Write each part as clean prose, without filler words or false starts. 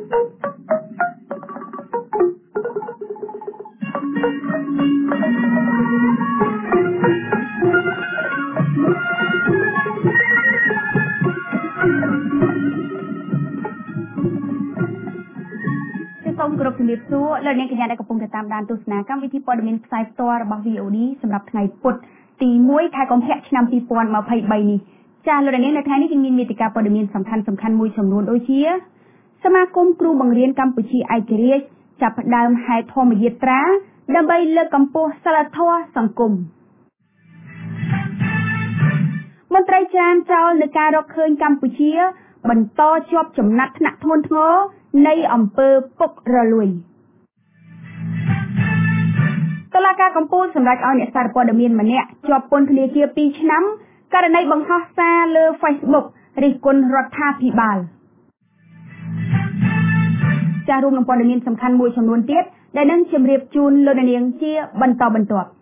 គ្រប់ជំរាបសួរលោកអ្នកកញ្ញាដែលកំពុងតាមដានទស្សនាកម្មវិធីព័ត៌មានផ្សាយផ្ទាល់របស់ VOD សម្រាប់ថ្ងៃពុធទី1ខែកុម្ភៈឆ្នាំ2023នេះចា៎លោកអ្នកនៅថ្ងៃនេះយើងមានមេតិការព័ត៌មានសំខាន់មួយចំនួនដូចជាសមាគមគ្រូបង្រៀនកម្ពុជាឯករាជ្យចាប់ផ្ដើមហែធម្មយាត្រាដើម្បីលើកកម្ពស់សីលធម៌សង្គមមន្ត្រីចានចោលនឹងការរកឃើញកម្ពុជាបន្តជាប់ចំណាត់ថ្នាក់ធ្ងន់ធ្ងរនៃអំពើពុករលួយតុលាការកំពូលសម្រេចឲ្យអ្នកសារព័ត៌មានម្នាក់ជាប់ពន្ធនាគារ2ឆ្នាំករណីបង្ហោះសារលើ Facebook រិះគន់រដ្ឋាភិបាលចារួមនឹងព័ត៌មានសំខាន់មួយចំនួនទៀតដែលនឹងជម្រាបជូនលោកនាងជាបន្តបន្ទាប់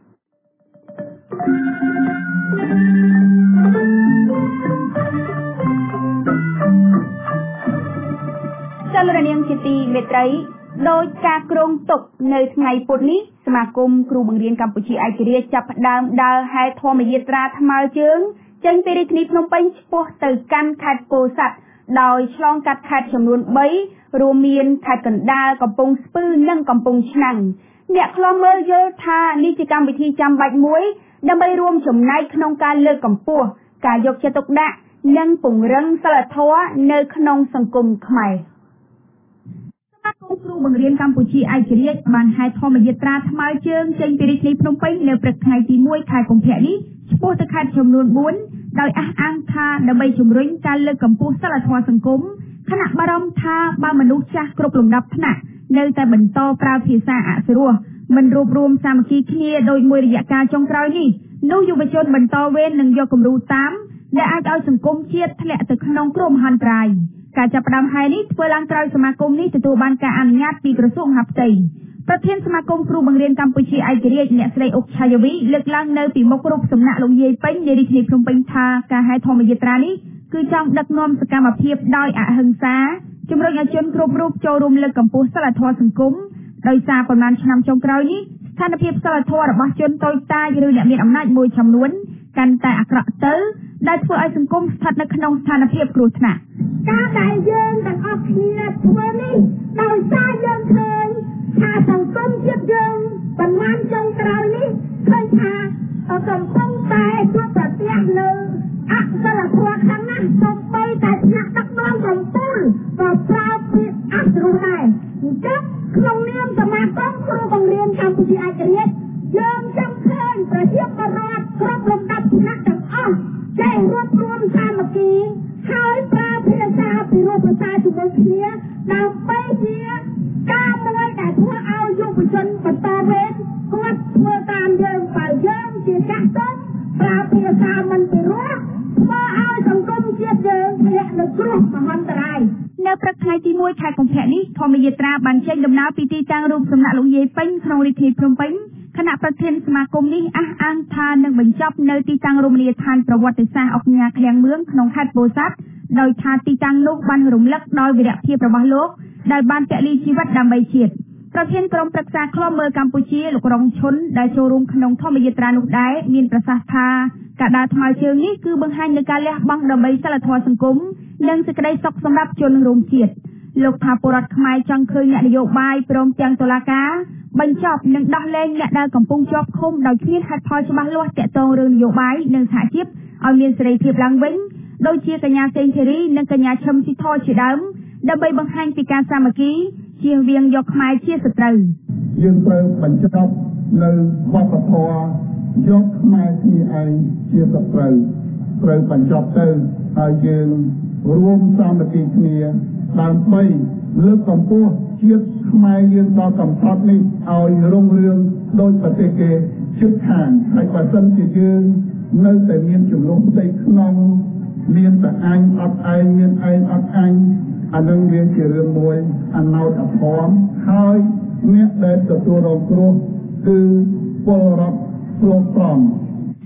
ចាលោកនាងជាទីមេត្រីដោយការគ្រងទុកនៅថ្ងៃពុធនេះសមាគមគ្រូបង្រៀនកម្ពុជាឯករាជ្យចាប់ផ្ដើមដើរហែធម្មយាត្រាថ្មើរជើងចេញពីរាជធានីភ្នំពេញឆ្ពោះទៅកាន់ខេត្តពោធិ៍សាត់ដោយឆ្លងកាត់ខេត្តចំនួន3រួមមានខេត្តកណ្ដាលកំពង់ស្ពឺនិងកំពង់ឆ្នាំងអ្នកខ្លំមើលយល់ថានេះជាកម្មវិធីចាំបាច់មួយដើម្បីរួមចំណែកក្នុងការលើកកម្ពស់ការយកចិត្តទុកដាក់និងពង្រឹងសីលធម៌នៅក្នុងសង្គមខ្មែរសមាគមគ្រូបង្រៀនកម្ពុជាឯករាជ្យបានហែធម្មយាត្រាថ្មើរជើងចេញពីរាជធានីភ្នំពេញនៅព្រឹកថ្ងៃទី1ខែកុម្ភៈនេះឆ្ពោះទៅខេត្តចំនួន4ដោយអះអាងថាដើម្បីជំរុញការលើកកម្ពស់សីលធម៌សង្គមគណៈបារម្ភថាបើមនុស្សចាស់គ្រប់លំដាប់ថ្នាក់នៅតែបន្តប្រើភាសាអសុរោះមិនរួបរวมសាមគ្គីគ្នាដោយមួយរយៈកាលចុងក្រោយនេះនោះយុវជនបន្តវេននឹងយកគំរូតាមដែលអាចឲ្យសង្គមជាតិធ្លាក់ទៅក្នុងគ្រោះមហន្តរាយការចាប់ផ្ដើមហែនេះធ្វើឡើងក្រោយសមាគមនេះទទួលបានការអនុញ្ញាតពីក្រសួងមហាផ្ទៃប្រធានសមាគមគ្រូបង្រៀនកម្ពុជាឯករាជ្យអ្នកស្រីអុកឆាយាវីលើកឡើងនៅពីមុខរូបសំណាក់លោកយាយពេញនៃរាជធានីភ្នំពេញថាការហែធម្មយាត្រានេះគឺចង់ដឹកនាំសកម្មភាពដោយអហិង្សាជំរុញឲ្យជនគ្រប់រូបចូលរួមលើកកម្ពស់សីលធម៌សង្គមដោយសារប៉ុន្មានឆ្នាំចុងក្រោយនេះស្ថានភាពសីលធម៌របស់ជនតូចតាចឬអ្នកមានអំណាចមួយចំនួនកាន់តែអាក្រក់ទៅដែលធ្វើឲ្យសង្គមស្ថិតនៅក្នុងស្ថានភាពគ្រោះថ្នាក់ការដែលយើងទាំងអស់គ្នាធ្វើនេះដោយសារយើងឃើញថាសង្គមជាតិយើងប៉ុន្មានចុងក្រោយនេះឃើញថាកំពុងតែជួបប្រទះនៅអសិលធម៌ខ្លាំងណាស់សូម្បីតែថ្នាក់ដឹកនាំកំពូលក៏ប្រើពាក្យអសុរោះដែរអញ្ចឹងក្នុងនាមសមាគមគ្រូបង្រៀនកម្ពុជាឯករាជ្យយើងចង់ឃើញប្រជាពលរដ្ឋគ្រប់លំដាប់ថ្នាក់ទាំងអស់ចេះរួបរวมសាមគ្គីហើយប្រើភាសាពីរោះភាសាជាមួយគ្នាដើម្បីជាការមួយដែលធ្វើឲ្យយុវជនបន្តវេនគាត់ធ្វើតាមយើងបើយើងជាចាស់ទុំប្រើភាសាមិនពីរោះធ្វើឲ្យសង្គមជាតិយើងធ្លាក់នៅគ្រោះមហន្តរាយនៅព្រឹកថ្ងៃទី1ខែកុម្ភៈនេះធម្មយាត្រាបានចេញដំណើរពីទីតាំងរូបសំណាក់លោកយាយពេញក្នុងរាជធានីភ្នំពេញគណៈប្រធានសមាគមនេះអះអាងថានឹងបញ្ចប់នៅទីតាំងរមណីយដ្ឋានប្រវត្តិសាស្ត្រអង្គការឃ្លាំងមឿងក្នុងខេត្តពោធិ៍សាត់ដោយថាទីតាំងនោះបានរំលឹកដល់វីរភាពរបស់លោកដែលបានពលីជីវិតដើម្បីជាតិប្រធានក្រុមប្រឹក្សាឃ្លាំមើលកម្ពុជាលោករងឈុនដែលចូលរួមក្នុងធម្មយាត្រានោះដែរមានប្រសាសន៍ថាការដើរថ្មើរជើងនេះគឺបង្ហាញនូវការលះបង់ដើម្បីសីលធម៌សង្គមនិងសេចក្តីសុខសម្រាប់ជនរួមជាតិលោកថាពលរដ្ឋខ្មែរចង់ឃើញអ្នកនយោបាយព្រមទាំងតុលាការបញ្ចប់និងដោះលែងអ្នកដែលកំពុងជាប់ឃុំដោយគ្មានហេតុផលច្បាស់លាស់ទាក់ទងរឿងនយោបាយនិងសហជីពឲ្យមានសេរីភាពឡើងវិញដូចជាកញ្ញាសេងធីរីនិងកញ្ញាឈឹមស៊ីធជាដើមដើម្បីបង្ហាញពីការសាមគ្គីជៀសវាងយកខ្មែរជាសត្រូវយើងត្រូវបញ្ចប់នៅវប្បធម៌យកខ្មែរគ្នាឯងជាសត្រូវត្រូវបញ្ចប់ទៅហើយយើងរួមសាមគ្គីគ្នាដើម្បីលើកកម្ពស់ជាតិខ្មែរយើងដល់កំផុតនេះឲ្យរុងរឿងដោយប្រទេសគេជិតខាងហើយបើសិនជាយើងនៅតែមានចំនួនផ្ទៃក្នុងមានតែអញអត់ឯងមានឯងអត់អញអានឹងវាជារឿងមួយអណោចអធមហើយអ្នកដែលទទួលរងគ្រោះគឺពលរដ្ឋស្លូតត្រង់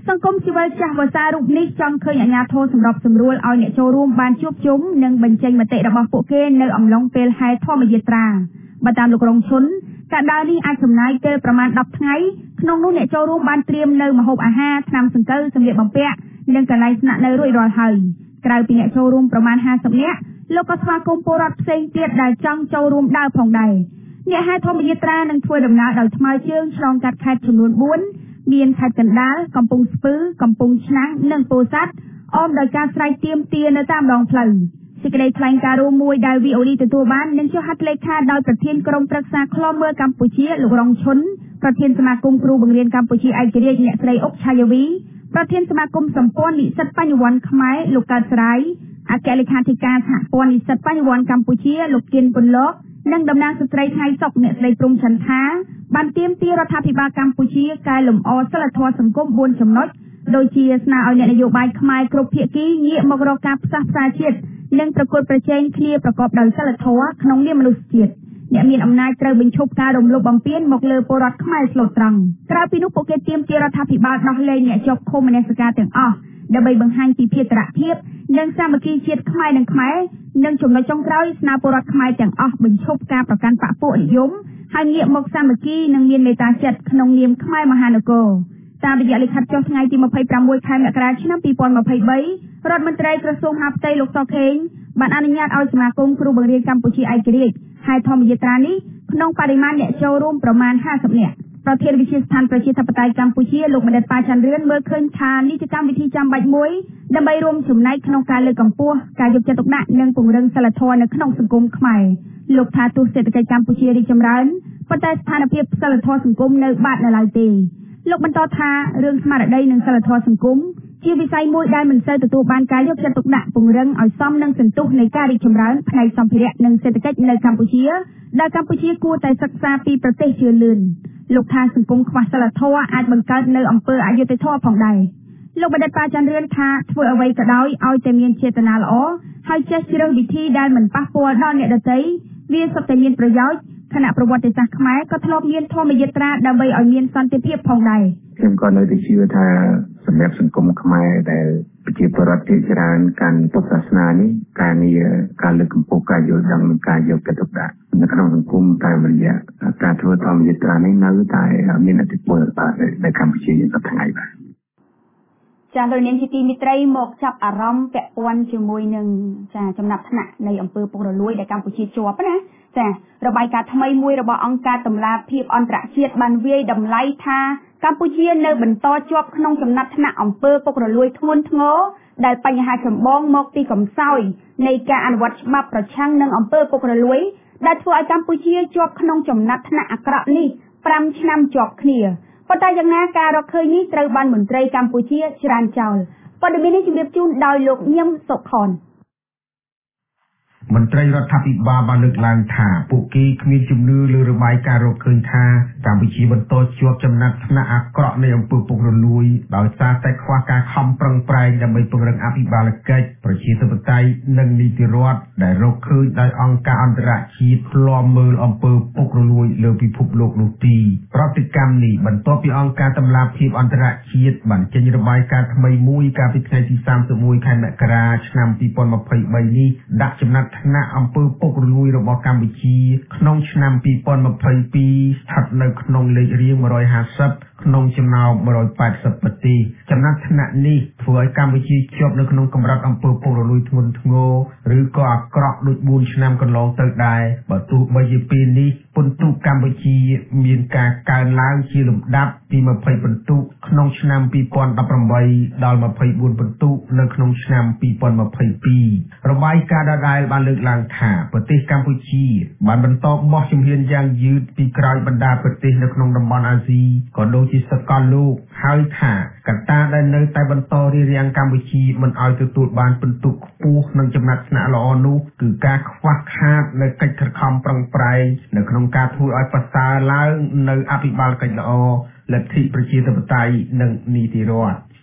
សង្គមស៊ីវិលចាស់វស្សារូបនេះចង់ឃើញអាជ្ញាធរសម្របសម្រួលឲ្យអ្នកចូលរួមបានជួបជុំនិងបញ្ចេញមតិរបស់ពួកគេនៅអំឡុងពេលហែធម្មយាត្រាបើតាមលោករងឈុនការដើរនេះអាចចំណាយពេលប្រមាណ10ថ្ងៃក្នុងនោះអ្នកចូលរួមបានត្រៀមនៅម្ហូបអាហារថ្នាំសង្កូវសម្លៀកបំពាក់និងកន្លែងស្នាក់នៅរួចរាល់ហើយក្រៅពីអ្នកចូលរួមប្រមាណ50នាក់លោកក៏ស្វាគមន៍ពលរដ្ឋផ្សេងទៀតដែលចង់ចូលរួមដើរផងដែរអ្នកហែធម្មយាត្រានឹងធ្វើដំណើរដោយថ្មើរជើងឆ្លងកាត់ខេត្តចំនួន4មានខេត្តកណ្ដាលកំពង់ស្ពឺកំពង់ឆ្នាំងនិងពោធិ៍សាត់អមដោយការស្រែកទាមទារនៅតាមដងផ្លូវសេចក្តីថ្លែងការណ៍រួមមួយដែល VOD ទទួលបាននឹងចុះហត្ថលេខាដោយប្រធានក្រុមប្រឹក្សាឃ្លាំមើលកម្ពុជាលោករងឈុនប្រធានសមាគមគ្រូបង្រៀនកម្ពុជាឯករាជ្យអ្នកស្រីអុកឆាយាវីប្រធានសមាគមសម្ព័ន្ធនិស្សិតបញ្ញវន្តខ្មែរលោកកើតស្រាយអគ្គលេខាធិការសហព័ន្ធនិស្សិតបញ្ញវន្តកម្ពុជាលោកគៀនពន្លកនិងតំណាងស្ត្រីថ្ងៃសុខអ្នកស្រីព្រំចន្ទថាបានទាមទាររដ្ឋាភិបាលកម្ពុជាកែលម្អសីលធម៌សង្គម4ចំណុចដូចជាស្នើឲ្យអ្នកនយោបាយខ្មែរគ្រប់ភាគីងាកមករកការផ្សះផ្សាជាតិនិងប្រកួតប្រជែងគ្នាប្រកបដោយសីលធម៌ក្នុងនាមមនុស្សជាតិអ្នកមានអំណាចត្រូវបញ្ឈប់ការរំលោភបំពានមកលើពលរដ្ឋខ្មែរស្លូតត្រង់ក្រៅពីនោះពួកគេទាមទាររដ្ឋាភិបាលដោះលែងអ្នកជាប់ឃុំមនសិការទាំងអស់ដើម្បីបង្ហាញពីភាពភាពនិងសាមគ្គីជាតិខ្មែរនិងខ្មែរនិងចំណុចចុងក្រោយស្នើពលរដ្ឋខ្មែរទាំងអស់បញ្ឈប់ការប្រកាន់បកពួកនិយមហើយងាកមកសាមគ្គីនិងមានមេត្តាចិត្តក្នុងនាមខ្មែរមហានគរតាមរយៈលិខិតចុះថ្ងៃទី26ខែមករាឆ្នាំ2023រដ្ឋមន្ត្រីក្រសួងមហាផ្ទៃលោកសខេងបានអនុញ្ញាតឲ្យសមាគមគ្រូបង្រៀនកម្ពុជាឯករាជ្យហែធម្មយាត្រានេះក្នុងបរិមាណអ្នកចូលរួមប្រមាណ50នាក់ប្រធានវិទ្យាស្ថានប្រជាធិបតេយ្យកម្ពុជាលោកបណ្ឌិតប៉ាច័ន្ទរឿនមើលឃើញថានេះជាកម្មវិធីចាំបាច់មួយដើម្បីរួមចំណែកក្នុងការលើកកម្ពស់ការយកចិត្តទុកដាក់និងពង្រឹងសីលធម៌នៅក្នុងសង្គមខ្មែរលោកថាទោះសេដ្ឋកិច្ចកម្ពុជារីកចម្រើនប៉ុន្តែស្ថានភាពសីលធម៌សង្គមនៅបាត់នៅឡើយទេលោកបន្តថារឿងស្មារតីនិងសីលធម៌សង្គមជាវិស័យមួយដែលមិនសូវទទួលបានការយកចិត្តទុកដាក់ពង្រឹងឲ្យសមនឹងសន្ទុះនៃការរីកចម្រើនផ្នែកសម្ភារៈនិងសេដ្ឋកិច្ចនៅកម្ពុជាដែលកម្ពុជាគួរតែសិក្សាពីប្រទេសជឿនលឿនលោកថាសង្គមខ្វះសីលធម៌អាចបង្កើតនៅអំពើអយុត្តិធម៌ផងដែរលោកបណ្ឌិតប៉ាច័ន្ទរឿនថាធ្វើអ្វីក៏ដោយឲ្យតែមានចេតនាល្អហើយចេះជ្រើសវិធីដែលមិនប៉ះពាល់ដល់អ្នកដទៃវាសុទ្ធតែមានប្រយោជន៍គណៈប្រវត្តិសាស្ត្រខ្មែរក៏ធ្លាប់មានធម្មយាត្រាដើម្បីឲ្យមានសន្តិភាពផងដែរខ្ញុំក៏នៅតែជឿថាសម្រាប់សង្គមខ្មែរដែលប្រជាពលរដ្ឋជាច្រើនកាន់ពុទ្ធសាសនានេះការងារការលើកកម្ពស់ការយល់ដឹងនិងការយកចិត្តទុកដាក់នៅក្នុងសង្គមតាមរយៈការធ្វើធម្មយាត្រានេះនៅតែមានឥទ្ធិពលបាទនៅកម្ពុជាយើងសប្តាហ៍ថ្ងៃបាទចាលោកនាងជាទីមិត្តរីមកចាប់អារម្មណ៍ពាក់ព័ន្ធជាមួយនឹងចំណាត់ថ្នាក់នៃអំពើពុករលួយដែលកម្ពុជាជាប់ណាចារបាយការណ៍ថ្មីមួយរបស់អង្គការតម្លាភាពអន្តរជាតិបានវាយតម្លៃថាកម្ពុជានៅបន្តជាប់ក្នុងចំណាត់ថ្នាក់អំពើពុករលួយធ្ងន់ធ្ងរដែលបញ្ហាចម្បងមកពីកំសោយនៃការអនុវត្តច្បាប់ប្រឆាំងនឹងអំពើពុករលួយដែលធ្វើឲ្យកម្ពុជាជាប់ក្នុងចំណាត់ថ្នាក់អាក្រក់នេះ5ឆ្នាំជាប់គ្នាប៉ុន្តែយ៉ាងណាការរកឃើញនេះត្រូវបានមន្ត្រីកម្ពុជាច្រានចោលព័ត៌មាននេះជម្រាបជូនដោយលោកញឹមសុខនមន្ត្រីរដ្ឋាភិបាលបានលើកឡើងថាពួកគេគ្មានជំនឿលើរបាយការណ៍រកឃើញថាកម្ពុជាបន្តជាប់ចំណាត់ថ្នាក់អាក្រក់នៃអំពើពុករលួយដោយសារតែខ្វះការខំប្រឹងប្រែងដើម្បីពង្រឹងអភិបាលកិច្ចប្រជាធិបតេយ្យនិងនីតិរដ្ឋដែលរកឃើញដោយអង្គការអន្តរជាតិឃ្លាំមើលអំពើពុករលួយលើពិភពលោកនោះទីប្រតិកម្មនេះបន្ទាប់ពីអង្គការតម្លាភាពអន្តរជាតិបានចេញរបាយការណ៍ថ្មីមួយកាលពីថ្ងៃទី31ខែមករាឆ្នាំ2023នេះដាក់ចំណាត់ថ្នាក់អំពើពុករលួយរបស់កម្ពុជាក្នុងឆ្នាំ2022ស្ថិតនៅក្នុងលេខរៀង150ក្នុងចំណោម180ប្រទេសចំណាត់ថ្នាក់នេះធ្វើឲ្យកម្ពុជាជាប់នៅក្នុងកម្រិតអំពើពុករលួយធ្ងន់ធ្ងរឬក៏អាក្រក់ដូច4ឆ្នាំកន្លងទៅដែរបើទោះបីជាពេលនេះពិន្ទុកម្ពុជាមានការកើនឡើងជាលំដាប់ពី20ពិន្ទុក្នុងឆ្នាំ2018ដល់24ពិន្ទុនៅក្នុងឆ្នាំ2022របាយការណ៍ដដែលបានលើកឡើងថាប្រទេសកម្ពុជាបានបន្តបោះជំហានយ៉ាងយឺតពីក្រោយបណ្ដាប្រទេសនៅក្នុងតំបន់អាស៊ីក៏ដូចជាសកលលោកហើយថាកត្តាដែលនៅតែបន្តរារាំងកម្ពុជាមិនឲ្យទទួលបានពិន្ទុខ្ពស់និងចំណាត់ថ្នាក់ល្អនោះគឺការខ្វះខាតនៅកិច្ចខិតខំប្រឹងប្រែងនៅក្នុងការធ្វើឲ្យប្រសើរឡើងនៅអភិបាលកិច្ចល្អលទ្ធិប្រជាធិបតេយ្យនិងនីតិរដ្ឋញ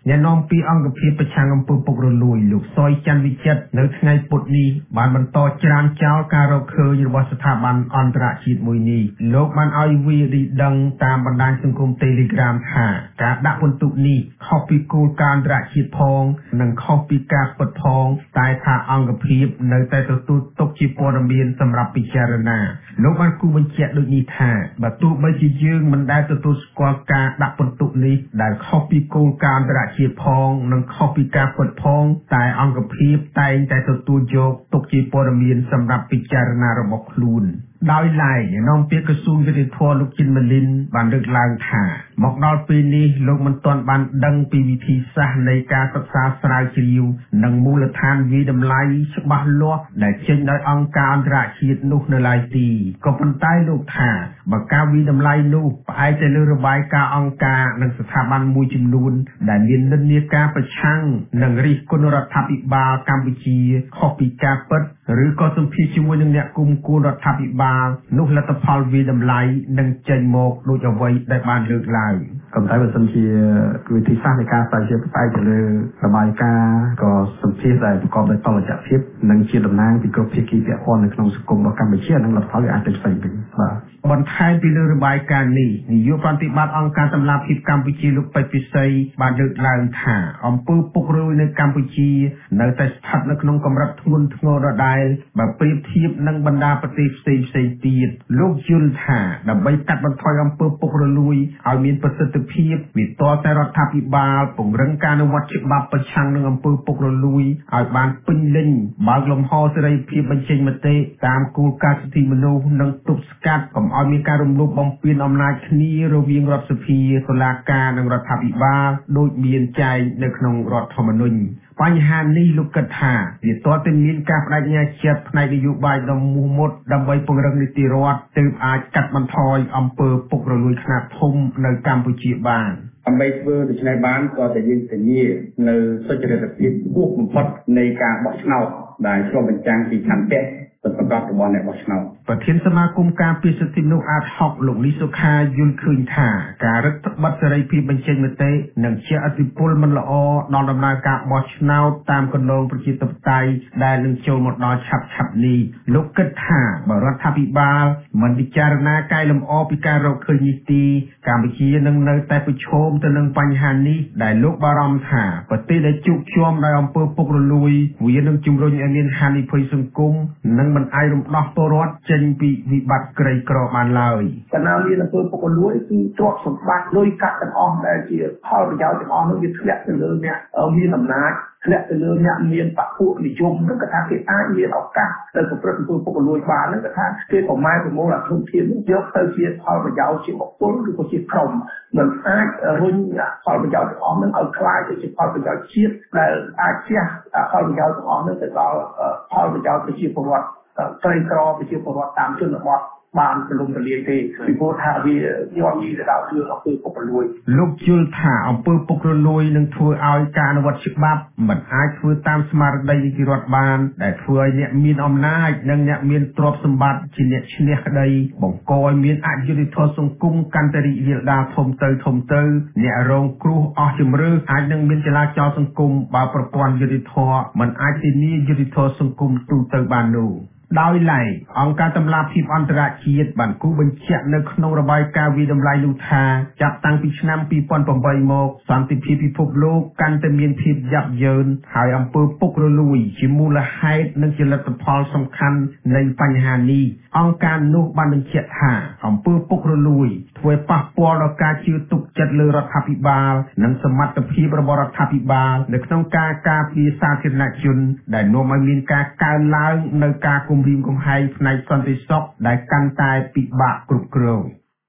អ្នកនាំពាក្យអង្គភាពប្រឆាំងអំពើពុករលួយលោកសុយច័ន្ទវិចិត្រនៅថ្ងៃពុធនេះបានបន្តច្រានចោលការរកឃើញរបស់ស្ថាប័នអន្តរជាតិមួយនេះលោកបានឲ្យវារីដឹងតាមបណ្ដាញសង្គម Telegram ថាការដាក់ពិន្ទុនេះខុសពីគោលការណ៍អន្តរជាតិផងនិងខុសពីការពិតផងតែថាអង្គភាពនៅតែទទួលទុកជាព័ត៌មានសម្រាប់ពិចារណាលោកបានគូបញ្ជាក់ដូចនេះថាបើទោះបីជាយើងមិនដែលទទួលស្គាល់ការដាក់ពិន្ទុនេះដែលខុសពីគោលការណ៍អន្តរជាតិផងនិងខុសពីការពិតផងតែអង្គភាពតែងតែទទួលយកទុកជាព័ត៌មានសម្រាប់ពិចារណារបស់ខ្លួនដោយឡែកអ្នកនាំពាក្យក្រសួងយុតិធម៌លោកជិនម៉ាលីនបានលើកឡើងថាមកដល់ពេលនេះលោកមិនទាន់បានដឹងពីវិធីសាស្ត្រនៃការសិក្សាស្រាវជ្រាវនិងមូលដ្ឋានវិតម្លៃច្បាស់លាស់ដែលចេញដោយអង្គការអន្តរជាតិនោះនៅឡើយទេក៏ប៉ុន្តែលោកថាបើការវិតម្លៃនោះផ្អែកទៅលើរបាយការណ៍អង្គការនិងស្ថាប័នមួយចំនួនដែលមាននិន្នាការប្រឆាំងនិងរិះគន់រដ្ឋាភិបាលកម្ពុជាខុសពីការពិតឬក៏សម្ភាសជាមួយនឹងអ្នកគុំគួនរដ្ឋាភិបាលនោះលទ្ធផលវិតម្លៃនឹងចេញមកដូចអ្វីដែលបានលើកឡើងក៏តែបើសិនជាវិធីសាស្ត្រនៃការស្រាវជ្រាវផ្អែកទៅលើរបាយការណ៍ក៏សម្ភាសដែលប្រកបដោយតុល្យភាពនិងជាតំណាងពីគ្រប់ភាគីពាក់ព័ន្ធនៅក្នុងសង្គមរបស់កម្ពុជានិងលទ្ធផលវាអាចទៅផ្សេងវិញបាទបន្ថែមពីលើរបាយការណ៍នេះនាយកប្រតិបត្តិអង្គការតម្លាភាពកម្ពុជាលោកពេជ្រពិសីបានលើកឡើងថាអំពើពុករលួយនៅកម្ពុជានៅតែស្ថិតនៅក្នុងកម្រិតធ្ងន់ធ្ងរដដែលបើប្រៀបធៀបនឹងបណ្ដាប្រទេសផ្សេងៗទៀតលោកយល់ថាដើម្បីកាត់បន្ថយអំពើពុករលួយឲ្យមានប្រសិទ្ធភាពវាតរតែរដ្ឋាភិបាលពង្រឹងការអនុវត្តច្បាប់ប្រឆាំងនឹងអំពើពុករលួយឲ្យបានពេញលេញបើកលំហសេរីភាពបញ្ចេញមតិតាមគោលការណ៍សិទ្ធិមនុស្សនិងទប់ស្កាត់កុំឲ្យមានការរំលោភបំពានអំណាចគ្នារវាងរដ្ឋសភាតុលាការនិងរដ្ឋាភិបាលដូចមានចែងនៅក្នុងរដ្ឋធម្មនុញ្ញបញ្ហានេះលោកគិតថាវាទាល់តែមានការបដិញ្ញាចិត្តផ្នែកនយោបាយដ៏មោះមុតដើម្បីពង្រឹងនីតិរដ្ឋទើបអាចកាត់បន្ថយអំពើពុករលួយខ្នាតធំនៅកម្ពុជាបានដើម្បីធ្វើដូច្នេះបានក៏តែយើងធានានៅសុចរិតភាពខ្ពស់បំផុតនៃការបោះឆ្នោតដែលឆ្លុះបញ្ចាំងពីឆន្ទៈប្រកបរបស់អ្នកបោះឆ្នោតប្រធានសមាគមការពារសិទ្ធិមនុស្សអាត6លោកលីសុខាយល់ឃើញថាការរឹតបន្តឹងសេរីភាពបញ្ចេញមតិនិងជាអធិពលមិនល្អដល់ដំណើរការបោះឆ្នោតតាមគន្លងប្រជាធិបតេយ្យដែលនឹងចូលមកដល់ឆាប់នេះលោកគិតថាបើរដ្ឋាភិបាលមិនពិចារណាកែលម្អពីការរកឃើញនេះទេកម្ពុជានឹងនៅតែប្រឈមទៅនឹងបញ្ហានេះដែលលោកបារម្ភថាប្រទេសដែលជួបជុំដោយអំពើពុករលួយវានឹងជំរុញឲ្យមានហានិភ័យសង្គមនិងមិនអាចរំដោះពលរដ្ឋចេញពីវិបត្តិក្រីក្របានឡើយកាលណាមានអំពើពុករលួយគឺទ្រព្យសម្បត្តិលុយកាក់ទាំងអស់ដែលជាផលប្រយោជន៍ទាំងអស់នោះវាធ្លាក់ទៅលើអ្នកមានអំណាចធ្លាក់ទៅលើអ្នកមានបព្វពួកនិយមនឹងគេថាគេអាចមានឱកាសទៅប្រព្រឹត្តអំពើពុករលួយបាននឹងគេថាគេប្រម៉ែប្រមូលអាធនធាននេះយកទៅជាផលប្រយោជន៍ជាបុគ្គលឬក៏ជាក្រុមមិនអាចរុញផលប្រយោជន៍ទាំងអស់នឹងឲ្យคล้ายទៅជាផលប្រយោជន៍ជាតិដែលអាចជះផលប្រយោជន៍ទាំងអស់នឹងទៅដល់ផលប្រយោជន៍ប្រជាពលរដ្ឋក្រីក្រប្រជាពលរដ្ឋតាមជនបទបានទលំទលាយទេពីព្រោះថាវាយកពីទៅដល់រឿងអំពើពុករលួយលោកយល់ថាអំពើពុករលួយនឹងធ្វើឲ្យការអនុវត្តច្បាប់មិនអាចធ្វើតាមស្មារតីនីតិរដ្ឋបានដែលធ្វើឲ្យអ្នកមានអំណាចនិងអ្នកមានទ្រព្យសម្បត្តិជាអ្នកឈ្នះក្តីបង្កឲ្យមានអយុត្តិធម៌សង្គមកាន់តែរីករាលដាលធំទៅអ្នករងគ្រោះអស់ជំរឿអាចនឹងមានចលាចលសង្គមបើប្រព័ន្ធយុត្តិធម៌មិនអាចធានាយុត្តិធម៌សង្គមទូទៅបាននោះដោយឡែកអង្គការតម្លាភាពអន្តរជាតិបានគូបញ្ជាក់នៅក្នុងរបាយការណ៍វិតម្លៃនោះថាចាប់តាំងពីឆ្នាំ2008មកសន្តិភាពពិភពលោកកាន់តែមានភាពយ៉ាប់យ៉ឺនហើយអំពើពុករលួយជាមូលហេតុនិងជាលទ្ធផលសំខាន់នៃបញ្ហានេះអង្គការនោះបានបញ្ជាក់ថាអំពើពុករលួយធ្វើប៉ះពាល់ដល់ការជឿទុកចិត្តលើរដ្ឋាភិបាលនិងសមត្ថភាពរបស់រដ្ឋាភិបាលនៅក្នុងការការពារសាធារណជនដែលនាំឲ្យមានការកើនឡើងនៅការគំរាមកំហែងផ្នែកសន្តិសុខដែលកាន់តែពិបាកគ្រប់គ្រង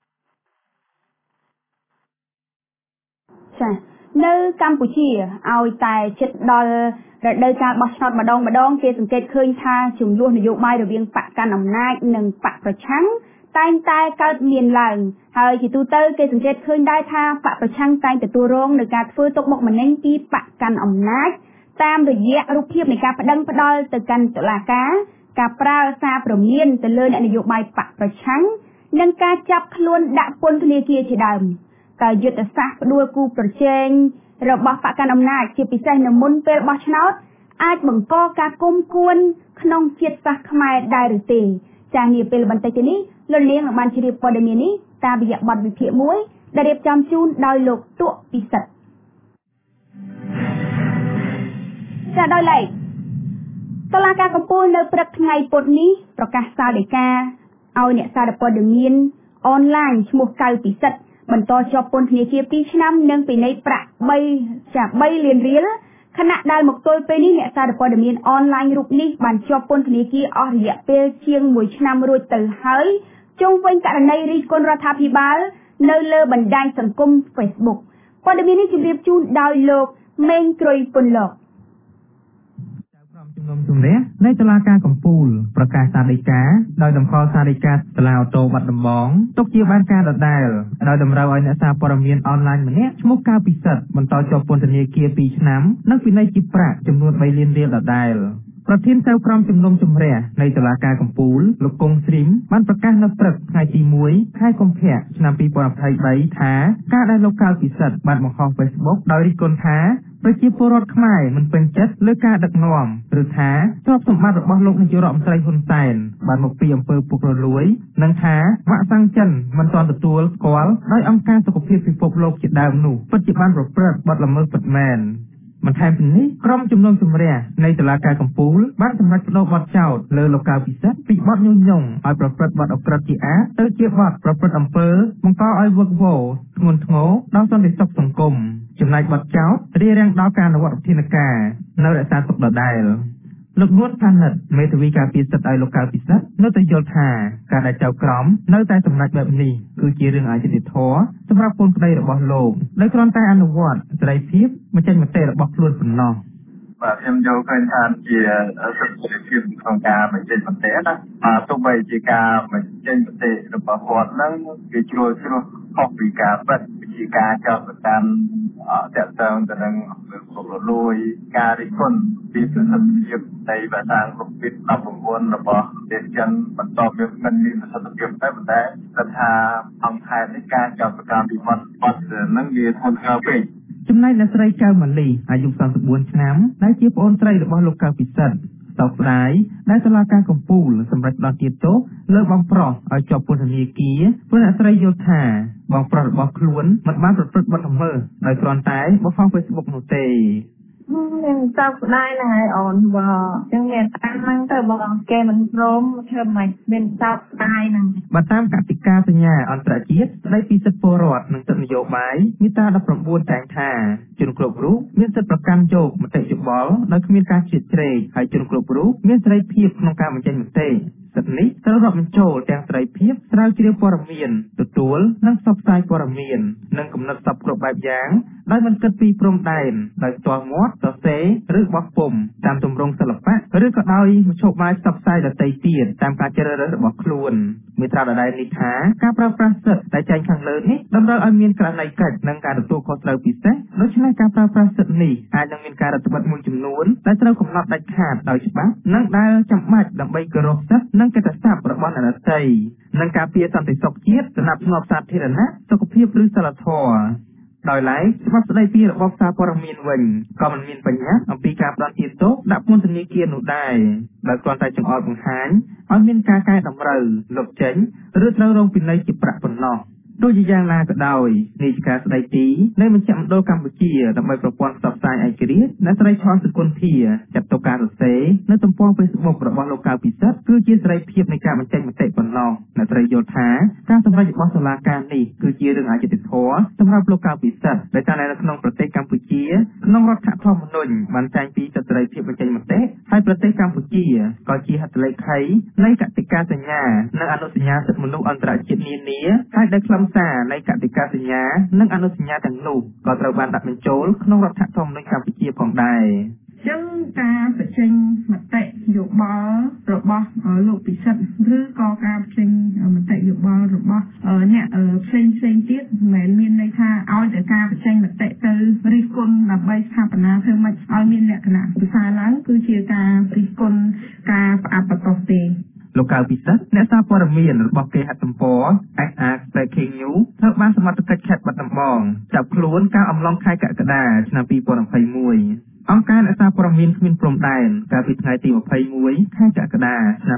ចា៎នៅកម្ពុជាឲ្យតែជិតដល់រដូវកាលបោះឆ្នោតម្ដងគេសង្កេតឃើញថាចំនួននយោបាយរវាងបកកាន់អំណាចនិងបកប្រឆាំងតែងតែកើតមានឡើងហើយជាទូទៅគេសង្កេតឃើញដែរថាបកប្រឆាំងតែងទទួលរងនឹងការធ្វើទុកបុកម្នេញពីបកកាន់អំណាចតាមរយៈរូបភាពនៃការប្តឹងផ្តល់ទៅកាន់តុលាការការប្រើសារព្រមានទៅលើអ្នកនយោបាយបកប្រឆាំងនិងការចាប់ខ្លួនដាក់ពន្ធនាគារជាដើមតើយុទ្ធសាស្ត្រផ្ដួលគូប្រជែងរបស់បកកណ្ដាលអំណាចជាពិសេសនៅមុនពេលបោះឆ្នោតអាចបង្កការគុំគួនក្នុងជាតិសាសន៍ខ្មែរដែរឬទេចាងាពេលបន្តិចនេះលោកនាងបានជ្រាបព័ត៌មាននេះតាមរយៈបទវិភាគមួយដែលរៀបចំជូនដោយលោកទក់ពិសិដ្ឋចាដោយឡែកតុលាការកំពូលនៅព្រឹកថ្ងៃពុធនេះប្រកាសសាលដីកាឲ្យអ្នកសារព័ត៌មានអនឡាញឈ្មោះកៅពិសិដ្ឋបន្តជាប់ពន្ធនាគារ2ឆ្នាំនិងពិន័យប្រាក់3លានរៀលខណៈដែលមកទល់ពេលនេះអ្នកសារព័ត៌មានអនឡាញរូបនេះបានជាប់ពន្ធនាគារអស់រយៈពេលជាង1ឆ្នាំរួចទៅហើយជុំវិញករណីរិះគន់រដ្ឋាភិបាលនៅលើបណ្ដាញសង្គម Facebook ព័ត៌មាននេះជម្រាបជូនដោយលោកមេងក្រួយពុនលោកជំនុំជម្រះនៃតុលាការកំពូលប្រកាសសាលដីកាដោយតម្កល់សាលដីកាសាលាអូតូបាត់ដំបងទុកជាបានការដដែលដោយតម្រូវឲ្យអ្នកសារព័ត៌មានអនឡាញម្នាក់ឈ្មោះកៅពិសិដ្ឋបន្តជាប់ពន្ធនាគារ2ឆ្នាំនិងពិន័យជាប្រាក់ចំនួន3លានរៀលដដែលប្រធានចៅក្រមជំនុំជម្រះនៃតុលាការកំពូលលោកកុងស្រីមបានប្រកាសនៅព្រឹកថ្ងៃទី1ខែកុម្ភៈឆ្នាំ2023ថាការដែលលោកកៅពិសិដ្ឋបានបង្ហោះ Facebook ដោយរិះគន់ថាប្រជាពលរដ្ឋខ្មែរមិនពេញចិត្តលើការដឹកនាំឬថាទ្រព្យសម្បត្តិរបស់លោកនាយករដ្ឋមន្ត្រីហ៊ុនសែនបានមកពីអំពើពុករលួយនិងថាវ៉ាក់សាំងចិនមិនទាន់ទទួលស្គាល់ដោយអង្គការសុខភាពពិភពលោកជាដើមនោះពិតជាបានប្រព្រឹត្តបទល្មើសពិតមែនបន្ថែមពីនេះក្រុមជំនុំជម្រះនៃតុលាការកំពូលបានសម្រេចបដូរបទចោទលើលោកកៅពិសិដ្ឋពីបទញុះញង់ឲ្យប្រព្រឹត្តបទអក្រិតជាអាតទៅជាបទប្រព្រឹត្តអំពើបង្កឲ្យវឹកវរធ្ងន់ធ្ងរដល់សន្តិសុខសង្គមចំណែកបទចោទរារាំងដល់ការអនុវត្តវិធានការនៅរក្សាទុកដដែលលោកនួនផានិតមេធាវីការពារសិទ្ធិឲ្យលោកកៅពិសិដ្ឋនៅតែយល់ថាការដែលចៅក្រមនៅតែសម្រេចបែបនេះគឺជារឿងអយុត្តិធម៌សម្រាប់កូនក្តីរបស់លោកដោយគ្រាន់តែអនុវត្តសេរីភាពបញ្ចេញមតិរបស់ខ្លួនប៉ុណ្ណោះបាទខ្ញុំយល់ឃើញថាជាសិទ្ធិសេរីភាពក្នុងការបញ្ចេញមតិណាទោះបីជាការបញ្ចេញមតិរបស់គាត់ហ្នឹងវាជ្រុលជ្រោះខុសពីការពិតជាការចោទប្រកាន់តាក់ទងទៅនឹងពុករលួយការរិះគន់ពីប្រសិទ្ធភាពនៃភាសាអង់គ្លេស19របស់ប្រទេសចិនបន្តមានប្រសិទ្ធភាពតែប៉ុន្តែគាត់ថាអង្គខេត្តនេះការចោទប្រកាន់ពីបទហ្នឹងវាធ្ងន់ធ្ងរពេកចំណែកអ្នកស្រីកៅម៉ាលីអាយុ34ឆ្នាំដែលជាប្អូនស្រីរបស់លោកកៅពិសិដ្ឋសោកស្ដាយដែលតុលាការកំពូលសម្រេចផ្តន្ទាទោសលើបងប្រុសឲ្យជាប់ពន្ធនាគារព្រោះអ្នកស្រីយល់ថាបងប្រុសរបស់ខ្លួនមិនបានប្រព្រឹត្តបទល្មើសដោយគ្រាន់តែបង្ហោះ Facebook នោះទេខ្ញុំសោកស្ដាយណាស់ហើយអូនចឹងមានតាមហ្នឹងទៅបងគេមិនព្រមធ្វើមិនមានសោកស្ដាយហ្នឹងបើតាមកតិកាសញ្ញាអន្តរជាតិស្ដីពីសិទ្ធិពលរដ្ឋនិងសិទ្ធិនយោបាយមាត្រា19ចែងថាជនគ្រប់រូបមានសិទ្ធិប្រកាន់យកមតិយោបល់ដោយគ្មានការជ្រៀតជ្រែកហើយជនគ្រប់រូបមានសេរីភាពក្នុងការបញ្ចេញមតិសិទ្ធិនេះត្រូវរាប់បញ្ចូលទាំងសេរីភាពស្រាវជ្រាវព័ត៌មានទទួលនិងផ្សព្វផ្សាយព័ត៌មាននិងកំណត់សពគ្រប់បែបយ៉ាងដោយមិនគិតពីព្រំដែនដោយផ្ទាល់មាត់សរសេរឬបោះពុម្ពតាមទម្រង់សិល្បៈឬក៏ដោយមធ្យោបាយផ្សព្វផ្សាយដទៃទៀតតាមការជ្រើសរើសរបស់ខ្លួនមាត្រាដដែលនេះថាការប្រើប្រាស់សិទ្ធិដែលចែងខាងលើនេះតម្រូវឲ្យមានករណីកិច្ចនិងការទទួលខុសត្រូវពិសេសដូច្នេះការប្រើប្រាស់សិទ្ធិនេះអាចនឹងមានការរដ្ឋបិទមួយចំនួនដែលត្រូវកំណត់ដាច់ខាតដោយច្បាប់និងដែលចាំបាច់ដើម្បីគោរពសិទ្ធិនិងកិត្តិយសរបស់អ្នកដទៃនិងការពារសន្តិសុខជាតិសណ្ដាប់ធ្នាប់សាធារណៈសុខភាពឬសិលធម៌ដោយឡែកច្បាប់ស្ដីពីរបបសារព័ត៌មានវិញក៏មិនមានបញ្ញត្តិអំពីការផ្តន្ទាទោសដាក់ពន្ធនាគារនោះដែរដោយគ្រាន់តែចង្អុលបង្ហាញឲ្យមានការកែតម្រូវលុបចេញឬត្រូវរងពិន័យជាប្រាក់ប៉ុណ្ណោះទោះជាយ៉ាងណាក៏ដោយនាយិកាស្ដីទីនៃមជ្ឈមណ្ឌលកម្ពុជាដើម្បីប្រព័ន្ធផ្សព្វផ្សាយឯករាជ្យអ្នកស្រីឆនសុគន្ធាចាត់ទុកការសរសេរនៅទំព័រ Facebook របស់លោកកៅពិសិដ្ឋគឺជាសេរីភាពនៃការបញ្ចេញមតិប៉ុណ្ណោះអ្នកស្រីយល់ថាការសម្រេចរបស់តុលាការនេះគឺជារឿងអយុត្តិធម៌សម្រាប់លោកកៅពិសិដ្ឋដែលនៅក្នុងប្រទេសកម្ពុជាក្នុងរដ្ឋធម្មនុញ្ញបានចែងពីសិទ្ធិសេរីភាពបញ្ចេញមតិហើយប្រទេសកម្ពុជាក៏ជាហត្ថលេខីនៃកតិកាសញ្ញានិងអនុសញ្ញាសិទ្ធិមនុស្សអន្តរជាតិនានាហើយដែលខ្លឹមសារនៃកតិកាសញ្ញានិងអនុសញ្ញាទាំងនោះក៏ត្រូវបានដាក់បញ្ចូលក្នុងរដ្ឋធម្មនុញ្ញកម្ពុជាផងដែរចឹងការបញ្ចេញមតិយោបល់របស់លោកពិសិដ្ឋឬក៏ការបញ្ចេញមតិយោបល់របស់អ្នកផ្សេងទៀតមិនមែនមានន័យថាឲ្យតែការបញ្ចេញមតិទៅរិះគន់ដើម្បីស្ថាបនាធ្វើម៉េចឲ្យមានលក្ខណៈពិសាឡើងគឺជាការរិះគន់ការផ្អាប់បន្ទោសទេលោកកៅពិសិដ្ឋអ្នកសារព័ត៌មានរបស់គេហទំព័រ SR Breaking News ធ្វើបានសមត្ថកិច្ចខេត្តបាត់ដំបងចាប់ខ្លួនកាលអំឡុងខែកក្កដាឆ្នាំ2021អង្គការអ្នកសារព័ត៌មានគ្មានព្រំដែនកាលពីថ្ងៃទី21ខែកក្កដាឆ្នាំ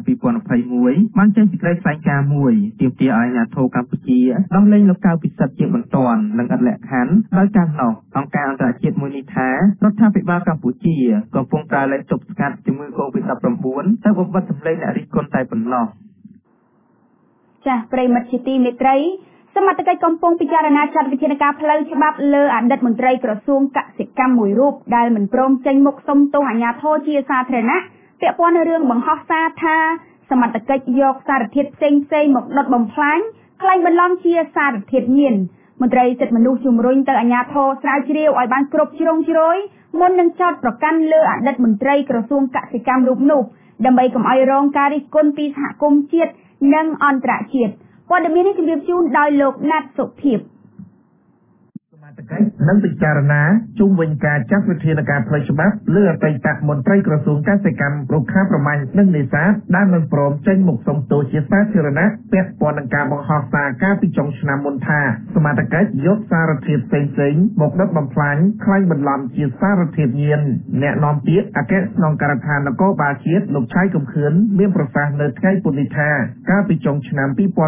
2021បានចេញសេចក្តីថ្លែងការណ៍មួយទាមទារឲ្យអាជ្ញាធរកម្ពុជាដោះលែងលោកកៅពិសិដ្ឋជាបន្ទាន់និងឥតលក្ខខណ្ឌដោយការនោះអង្គការអន្តរជាតិមួយនេះថារដ្ឋាភិបាលកម្ពុជាកំពុងប្រើលេខទប់ស្កាត់ជំងឺ COVID-19 ទៅបំបិទសម្លេងអ្នករិះគន់តែប៉ុណ្ណោះចាស់ប្រិមិត្តជាទីមេត្រីសមត្ថកិច្ចកំពុងពិចារណាចាត់វិធានការផ្លូវច្បាប់លើអតីតមន្ត្រីក្រសួងកសិកម្មមួយរូបដែលមិនព្រមចេញមុខសុំទោសអាជ្ញាធរជាសាធារណៈពាក់ព័ន្ធនឹងរឿងបង្ហោះសារថាសមត្ថកិច្ចយកសារធាតុផ្សេងមកដុតបំផ្លាញក្លែងបន្លំជាសារធាតុញៀនមន្ត្រីសិទ្ធិមនុស្សជំរុញទៅអាជ្ញាធរស្រាវជ្រាវឲ្យបានគ្រប់ជ្រុងជ្រោយមុននឹងចោទប្រកាន់លើអតីតមន្ត្រីក្រសួងកសិកម្មរូបនោះដើម្បីកុំឲ្យរងការរិះគន់ពីសហគមន៍ជាតិនិងអន្តរជាតិព័ត៌មាននេះជម្រាបជូនដោយលោកណាត់សុភាពសមត្ថកិច្ចនឹងពិចារណាជុំវិញការចាត់វិធានការផ្លូវច្បាប់លើអតីតមន្ត្រីក្រសួងកសិកម្មរុក្ខាប្រមាញ់និងនេសាទដែលមិនព្រមចេញមុខសុំទោសជាសាធារណៈពាក់ព័ន្ធនឹងការបង្ហោះសារកាលពីចុងឆ្នាំមុនថាសមត្ថកិច្ចយកសារធាតុផ្សេងមកដុតបំផ្លាញក្លែងបន្លំជាសារធាតុញៀនអ្នកនាំពាក្យអគ្គស្នងការដ្ឋាននគរបាលជាតិលោកឆៃកំខឿនមានប្រសាសន៍នៅថ្ងៃពុធនេះថាកាលពីចុងឆ្នាំ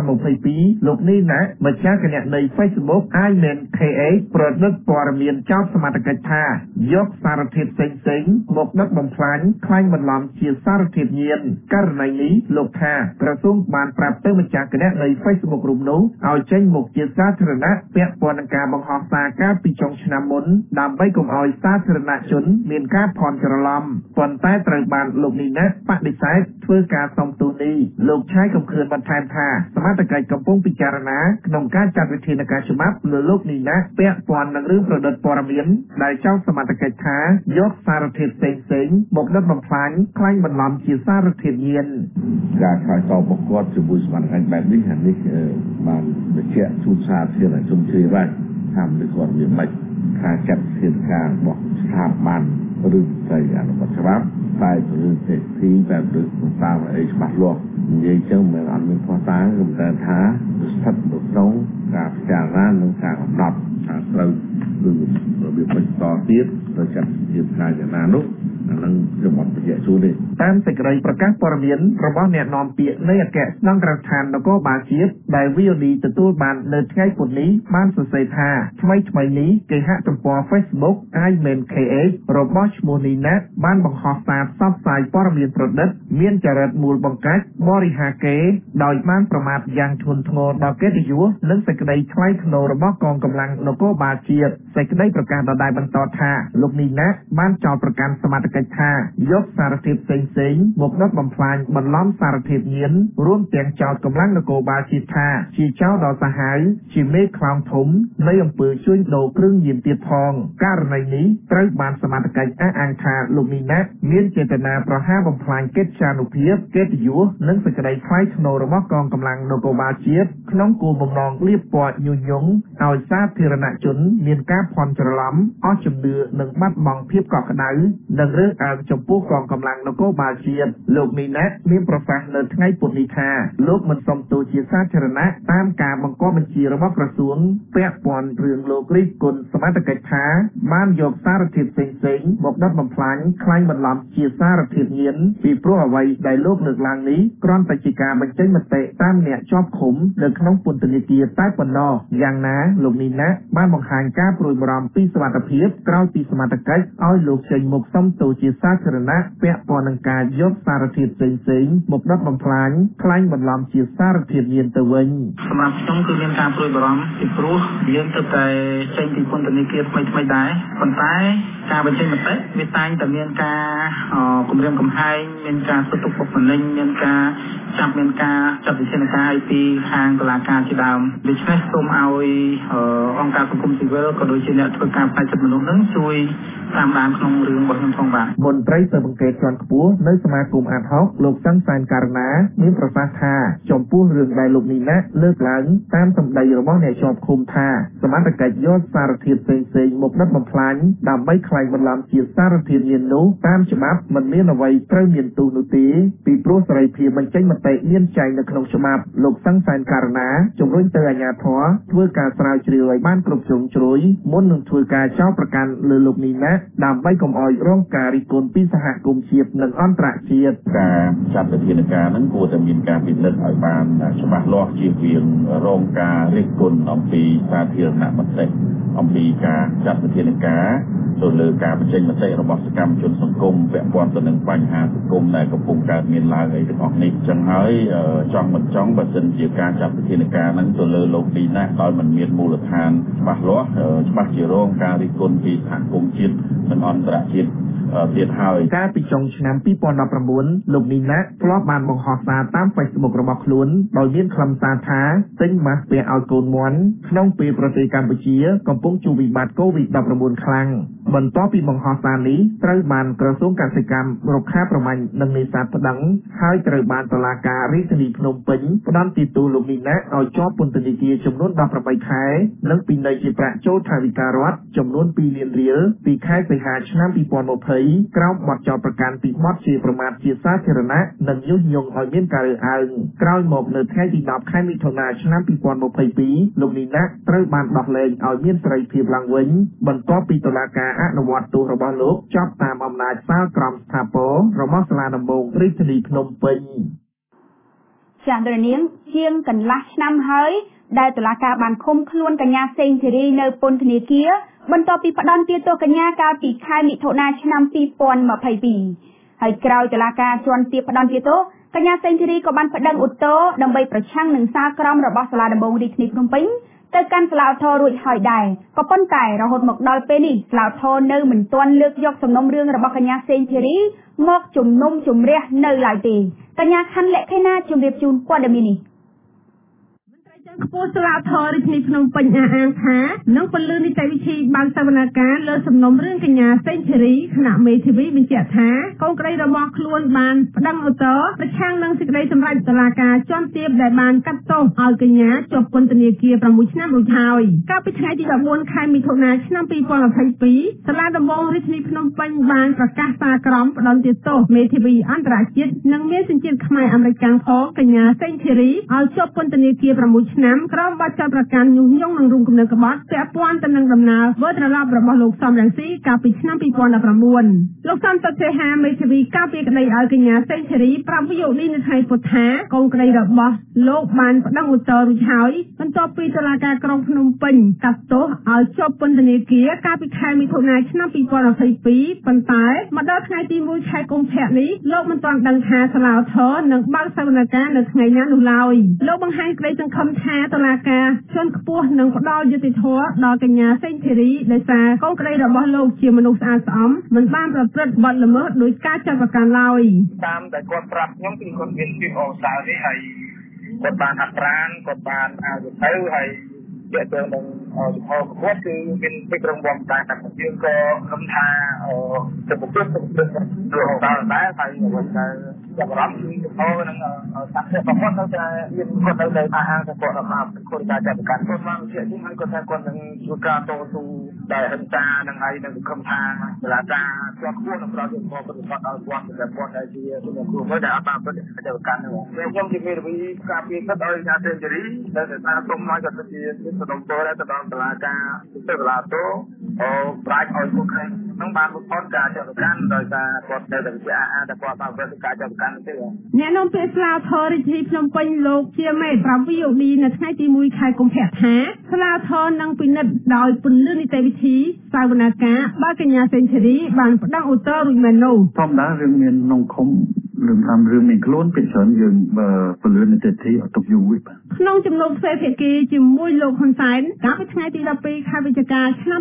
2022លោកនេះណាម្ចាស់គណនី Facebook IMenKH ប្រឌិតព័ត៌មានចោទសមត្ថកិច្ចថាយកសារធាតុផ្សេងមកដុតបំផ្លាញក្លែងបន្លំជាសារធាតុញៀនករណីនេះលោកថាក្រសួងបានប្រាប់ទៅម្ចាស់គណនី Facebook រូបនោះឲ្យចេញមុខជាសាធារណៈពាក់ព័ន្ធនឹងការបង្ហោះសារកាលពីចុងឆ្នាំមុនដើម្បីកុំឲ្យសាធារណជនមានការភ័ន្តច្រឡំប៉ុន្តែត្រូវបានលោកនេះណាបដិសេធធ្វើការសុំទោសនេះលោកឆៃកំខឿនបន្ថែមថាសមត្ថកិច្ចកំពុងពិចារណាក្នុងការចាត់វិធានការច្បាប់លើលោកនេះណាពាក់ព័ន្ធនឹងរឿងប្រឌិតព័ត៌មានដែលចោទសមត្ថកិច្ចថាយកសារធាតុផ្សេងមកដុតបំផ្លាញក្លែងបន្លំជាសារធាតុញៀនការឆ្លើយតបរបស់គាត់ជាមួយសមត្ថកិច្ចបែបនេះបានបញ្ជាក់ជូនសាធារណជនជ្រាបហើយថាមិនគាត់មានមិនការចាត់វិធានការរបស់ស្ថាប័នឬទៅអនុវត្តច្បាប់តែរឿងទេទីបែបរឿងតាមអីច្បាស់លាស់និយាយចឹងមិនអត់មានផ្ោះតាំងគឺតែថាស្ថិតនៅក្នុងការពិចារណានិងការកំណត់ថាត្រូវរបៀបបន្តទៀតទៅចាត់វិធានការយ៉ាងណានោះនឹងខ្ញុំអត់បញ្ជាក់ជូនទេតាមសេចក្តីប្រកាសព័ត៌មានរបស់អ្នកនាំពាក្យនៃអគ្គស្នងការដ្ឋាននគរបាលជាតិដែល VOD ទទួលបាននៅថ្ងៃពុធនេះបានសរសេរថាថ្មីនេះគេហទំព័រ Facebook IMenKH របស់ឈ្មោះនេះណាបានបង្ហោះសារផ្សព្វផ្សាយព័ត៌មានប្រឌិតមានចរិតមូលបង្កាច់បរិហាកេដោយបានប្រមាថយ៉ាងធ្ងន់ធ្ងរដល់កិត្តិយសនិងសេចក្តីថ្លៃថ្នូររបស់កងកម្លាំងនគរបាលជាតិសេចក្តីប្រកាសដដែលបន្តថាលោកនេះណាបានចោទប្រកាន់សមត្ថកិច្ចថាយកសារធាតុផ្សេងមកដុតបំផ្លាញបន្លំសារធាតុញៀនរួមទាំងចោទកម្លាំងនគរបាលជាតិថាជាចោរដ៏សាហាវជាមេខ្លោងធំនៃអំពើជួញដូរគ្រឿងញៀនទៀតផងករណីនេះត្រូវបានសមត្ថកិច្ចអះអាងថាលោកនេះណាមានចេតនាប្រហារបំផ្លាញកិត្យានុភាពកិត្តិយសនិងសេចក្តីថ្លៃថ្នូររបស់កងកម្លាំងនគរបាលជាតិក្នុងគោលបំណងលាបពណ៌ញុះញង់ឲ្យសាធារណជនមានការភ័ន្តច្រឡំអស់ជំនឿនិងបាត់បង់ភាពកក់ក្ដៅនិងរើសអើងចំពោះកងកម្លាំងនគរបាលជាតិលោកនេះណាមានប្រសាសន៍នៅថ្ងៃពុធនេះថាលោកមិនសុំទោសជាសាធារណៈតាមការបង្គាប់បញ្ជារបស់ក្រសួងពាក់ព័ន្ធរឿងលោករិះគន់សមត្ថកិច្ចថាបានយកសារធាតុផ្សេងមកដុតបំផ្លាញក្លែងបន្លំជាសារធាតុញៀនពីព្រោះអ្វីដែលលោកលើកឡើងនេះគ្រាន់តែជាការបញ្ចេញមតិតាមអ្នកជាប់ឃុំនៅក្នុងពន្ធនាគារតែប៉ុណ្ណោះយ៉ាងណាលោកនេះណាបានបង្ហាញការព្រួយបារម្ភពីសុវត្ថិភាពក្រោយពីសមត្ថកិច្ចឲ្យលោកចេញមុខសុំទោសជាសាធារណៈពាក់ព័ន្ធនឹងការយកសារធាតុផ្សេងមកដុតបំផ្លាញក្លែងបន្លំជាសារធាតុញៀនទៅវិញសម្រាប់ខ្ញុំគឺមានការព្រួយបារម្ភពីព្រោះយើងទៅតែចេញពីពន្ធនាគារថ្មីដែរប៉ុន្តែការបញ្ចេញមតិវាតែងតែមានការគម្រាមកំហែងមានការសុទ្ធទុកបុកម្នេញមានការមានការចាត់វិធានការពីខាងតុលាការជាដើមដូច្នេះសូមឲ្យអង្គការសង្គមស៊ីវិលក៏ក៏ដូចជាអ្នកធ្វើការផ្នែកសិទ្ធិមនុស្សនឹងជួយតាមដានក្នុងរឿងរបស់ខ្ញុំផងបាទមន្ត្រីស៊ើបអង្កេតជាន់ខ្ពស់នៅសមាគមអាតហុកលោកសាន់សានករណាមានប្រសាសន៍ថាចំពោះរឿងដែលលោកនីណាលើកឡើងតាមសម្ដីរបស់អ្នកជាប់ឃុំថាសមត្ថកិច្ចយកសារធាតុផ្សេងៗមកដុតបំផ្លាញដើម្បីក្លែងបន្លំជាសារធាតុញៀននោះតាមច្បាប់មិនមានអ្វីត្រូវមានទោសនោះទេពីព្រោះសេរីភាពបញ្ចេញមតិមានចែងនៅក្នុងច្បាប់លោកសាន់សានករណាជំរុញទៅអាជ្ញាធរធ្វើការស្រាវជ្រាវឲ្យបានគ្រប់ជ្រុងជ្រោយមុននឹងធ្វើការចោទប្រកាន់លើលោកនីណាដើម្បីកុំឲ្យរងការរិះគន់ពីសហគមន៍ជាតិនិងអន្តរជាតិការចាត់វិធានការហ្នឹងគួរតែមានការពិនិត្យឲ្យបានច្បាស់លាស់ជៀសវាងរងការរិះគន់អំពីសាធារណមតិអំពីការចាត់វិធានការទៅលើការបញ្ចេញមតិរបស់សកម្មជនសង្គមពាក់ព័ន្ធទៅនឹងបញ្ហាសង្គមដែលកំពុងកើតមានឡើងអីទាំងអស់នេះចឹងហើយចង់មិនចង់បើសិនជាការចាត់វិធានការហ្នឹងទៅលើលោកនេះណាដោយមិនមានមូលដ្ឋានច្បាស់លាស់ច្បាស់ជារងការរិះគន់ពីសហគមន៍ជាតិនិងអន្តរជាតិទៀតហើយកាលពីចុងឆ្នាំ2019លោកនីណាធ្លាប់បានបង្ហោះសារតាម Facebook របស់ខ្លួនដោយមានខ្លឹមសារថាទិញម៉ាស់ពាក់ឲ្យកូនមាន់ក្នុងពេលប្រទេសកម្ពុជាកំពុងជួបវិបត្តិ COVID-19 ខ្លាំងបន្ទាប់ពីបង្ហោះសារនេះត្រូវបានក្រសួងកសិកម្មរុក្ខាប្រមាញ់និងនេសាទប្តឹងហើយត្រូវបានតុលាការរាជធានីភ្នំពេញផ្តន្ទាទោសលោកនីណាឲ្យជាប់ពន្ធនាគារចំនួន18ខែនិងពិន័យជាប្រាក់ចូលថវិការដ្ឋចំនួន2លានរៀលពីខែសីហាឆ្នាំ2020ក្រោមបទចោទប្រកាន់ពីបទជាប្រមាថជាសាធារណៈនិងញុះញង់ឲ្យមានការរើសអើងក្រោយមកនៅថ្ងៃទី10ខែមិថុនាឆ្នាំ2022លោកនីណាត្រូវបានដោះលែងឲ្យមានសេរីភាពឡើងវិញបន្ទាប់ពីតុលាការអនុវត្តទោសរបស់លោកចប់តាមអំណាចសាលក្រមស្ថាពររបស់សាលាដំបងរាជធានីភ្នំពេញចាស់នាងជាងកន្លះឆ្នាំហើយដែលតុលាការបានឃុំខ្លួនកញ្ញាសេងធីរីនៅពន្ធនាគារបន្ទាប់ពីផ្តន្ទាទោសកញ្ញាកាលពីខែមិថុនាឆ្នាំ2022ហើយក្រោយតុលាការជាន់ទាបផ្តន្ទាទោសកញ្ញាសេងធីរីក៏បានប្តឹងឧទ្ធរណ៍ដើម្បីប្រឆាំងនឹងសាលក្រមរបស់សាលាដំបងរាជធានីភ្នំពេញទៅកាន់សាលាឧទ្ធរណ៍រួចហើយដែរក៏ប៉ុន្តែរហូតមកដល់ពេលនេះសាលាឧទ្ធរណ៍នៅមិនទាន់លើកយកសំណុំរឿងរបស់កញ្ញាសេងធីរីមកជំនុំជម្រះនៅឡើយទេកញ្ញាខណ្ឌលក្ខិណាជម្រាបជូនព័ត៌មាននេះខ្ពស់សាលាធររាជធានីភ្នំពេញអះអាងថានឹងពលឺនីតិវិធីបានសវនកម្មលើសំណុំរឿងកញ្ញាសេងធីរីគណៈមេធាវីបញ្ជាក់ថាកូនក្តីរបស់ខ្លួនបានប្តឹងឧទ្ធរណ៍ប្រឆាំងនឹងសេចក្តីសម្រេចតុលាការជាន់ទាបដែលបានកាត់ទោសឲ្យកញ្ញាជាប់ពន្ធនាគារ6ឆ្នាំរួចហើយកាលពីថ្ងៃទី14ខែមិថុនាឆ្នាំ2022សាលាដំបងរាជធានីភ្នំពេញបានប្រកាសសារក្រមផ្តន្ទាទោសមេធាវីអន្តរជាតិនិងមានសញ្ជាតិខ្មែរអាមេរិកផងកញ្ញាសេងធីរីឲ្យជាប់ពន្ធនាគារ6ឆ្នាំក្រោមបទចោទប្រកាន់ញុះញង់និងរួមគំនិតក្បត់ពាក់ព័ន្ធទៅនឹងដំណើរវិលត្រឡប់របស់លោកសំរងស៊ីកាលពីឆ្នាំ2019លោកសំសុតសេហាមេធាវីកាលពីក្តីឲ្យកញ្ញាសេងធីរីប្រាប់វិទ្យុនេះនៅថ្ងៃពុធថាកូនក្តីរបស់លោកបានប្តឹងឧទ្ធរណ៍រួចហើយបន្ទាប់ពីតុលាការក្រុងភ្នំពេញកាត់ទោសឲ្យជាប់ពន្ធនាគារកាលពីខែមិថុនាឆ្នាំ2022ប៉ុន្តែមកដល់ថ្ងៃទី1ខែកុម្ភៈនេះលោកមិនទាន់ដឹងថាសាលាឧទ្ធរណ៍នឹងបើកសវនកម្មនៅថ្ងៃណានោះឡើយលោកបង្ហាញក្តីសង្ឃឹមថាតុលាការជាន់ខ្ពស់នឹងផ្ដល់យុត្តិធម៌ដល់កញ្ញាសេងធីរីដោយសារកូនក្តីរបស់លោកជាមនុស្សស្អាតស្អំមិនបានប្រព្រឹត្តបទល្មើសដោយការចាត់ប្រកាន់ឡើយតាមតែគាត់ប្រាប់ខ្ញុំគឺគាត់មានភាពអសើរនេះហើយគាត់បានហាត់ប្រាណគាត់បានឲ្យទៅហើយទាក់ទងនឹងចំហប្រកួតគឺមានពេករងបំតែយើងក៏គំថាទៅប្រកួតទៅដល់ដែរហើយអ្វីដែលចាប់អារម្មណ៍គឺចំហនឹងសាក់ប្រកួតនៅតែមានគាត់នៅលើអាហារតែគាត់មកគុណការចាត់ប្រកាន់គាត់បានជាក់នេះហើយគាត់ថាគាត់នឹងជួយការតស៊ូដែលហិង្សានឹងហើយនឹងសង្ឃឹមថាសាលាការជាប់ខ្លួននឹងប្រោសជំហរប្រតិបត្តិឲ្យគាត់តែគាត់ដែលជាជំនួយមួយដែលអត់បានប្រតិបត្តិប្រកាន់នោះខ្ញុំជាមេធាវីការពារសិទ្ធិឲ្យអាសេនជេរីដែលថាសូមមកគាត់ទៅជាសំណុំពរទៅដល់សាលាការទៅសាលាតូប្រាច់ឲ្យពួកខ្ញុំនឹងបានបំផុតការចាត់ប្រកាន់ដោយសារគាត់នៅតែជាអាតែគាត់បានប្រតិបត្តិការចាត់ប្រកាន់ទេអ្នកនាំពាក្យសាលាធររាជធានីភ្នំពេញលោកជាមេប្រាប់វិទ្យុឌីនៅថ្ងៃទី1ខែកុម្ភៈថាសាលាធរនឹងពិនិត្យដោយពន្លឺនីតិវិធីសវនកម្មបើកញ្ញាសេងធីរីបានប្តឹងឧទ្ធរណ៍រួចមែននោះធម្មតារឿងមានក្នុងឃុំរឿងតាមរឿងមានខ្លួនពីច្រើនយើងពលឿននីតិទីអត់ទុកយូរវិញបាទក្នុងជំនុំទ្វេភាគីជាមួយលោកហ៊ុនសែនកាលពីថ្ងៃទី12ខែវិច្ឆិកាឆ្នាំ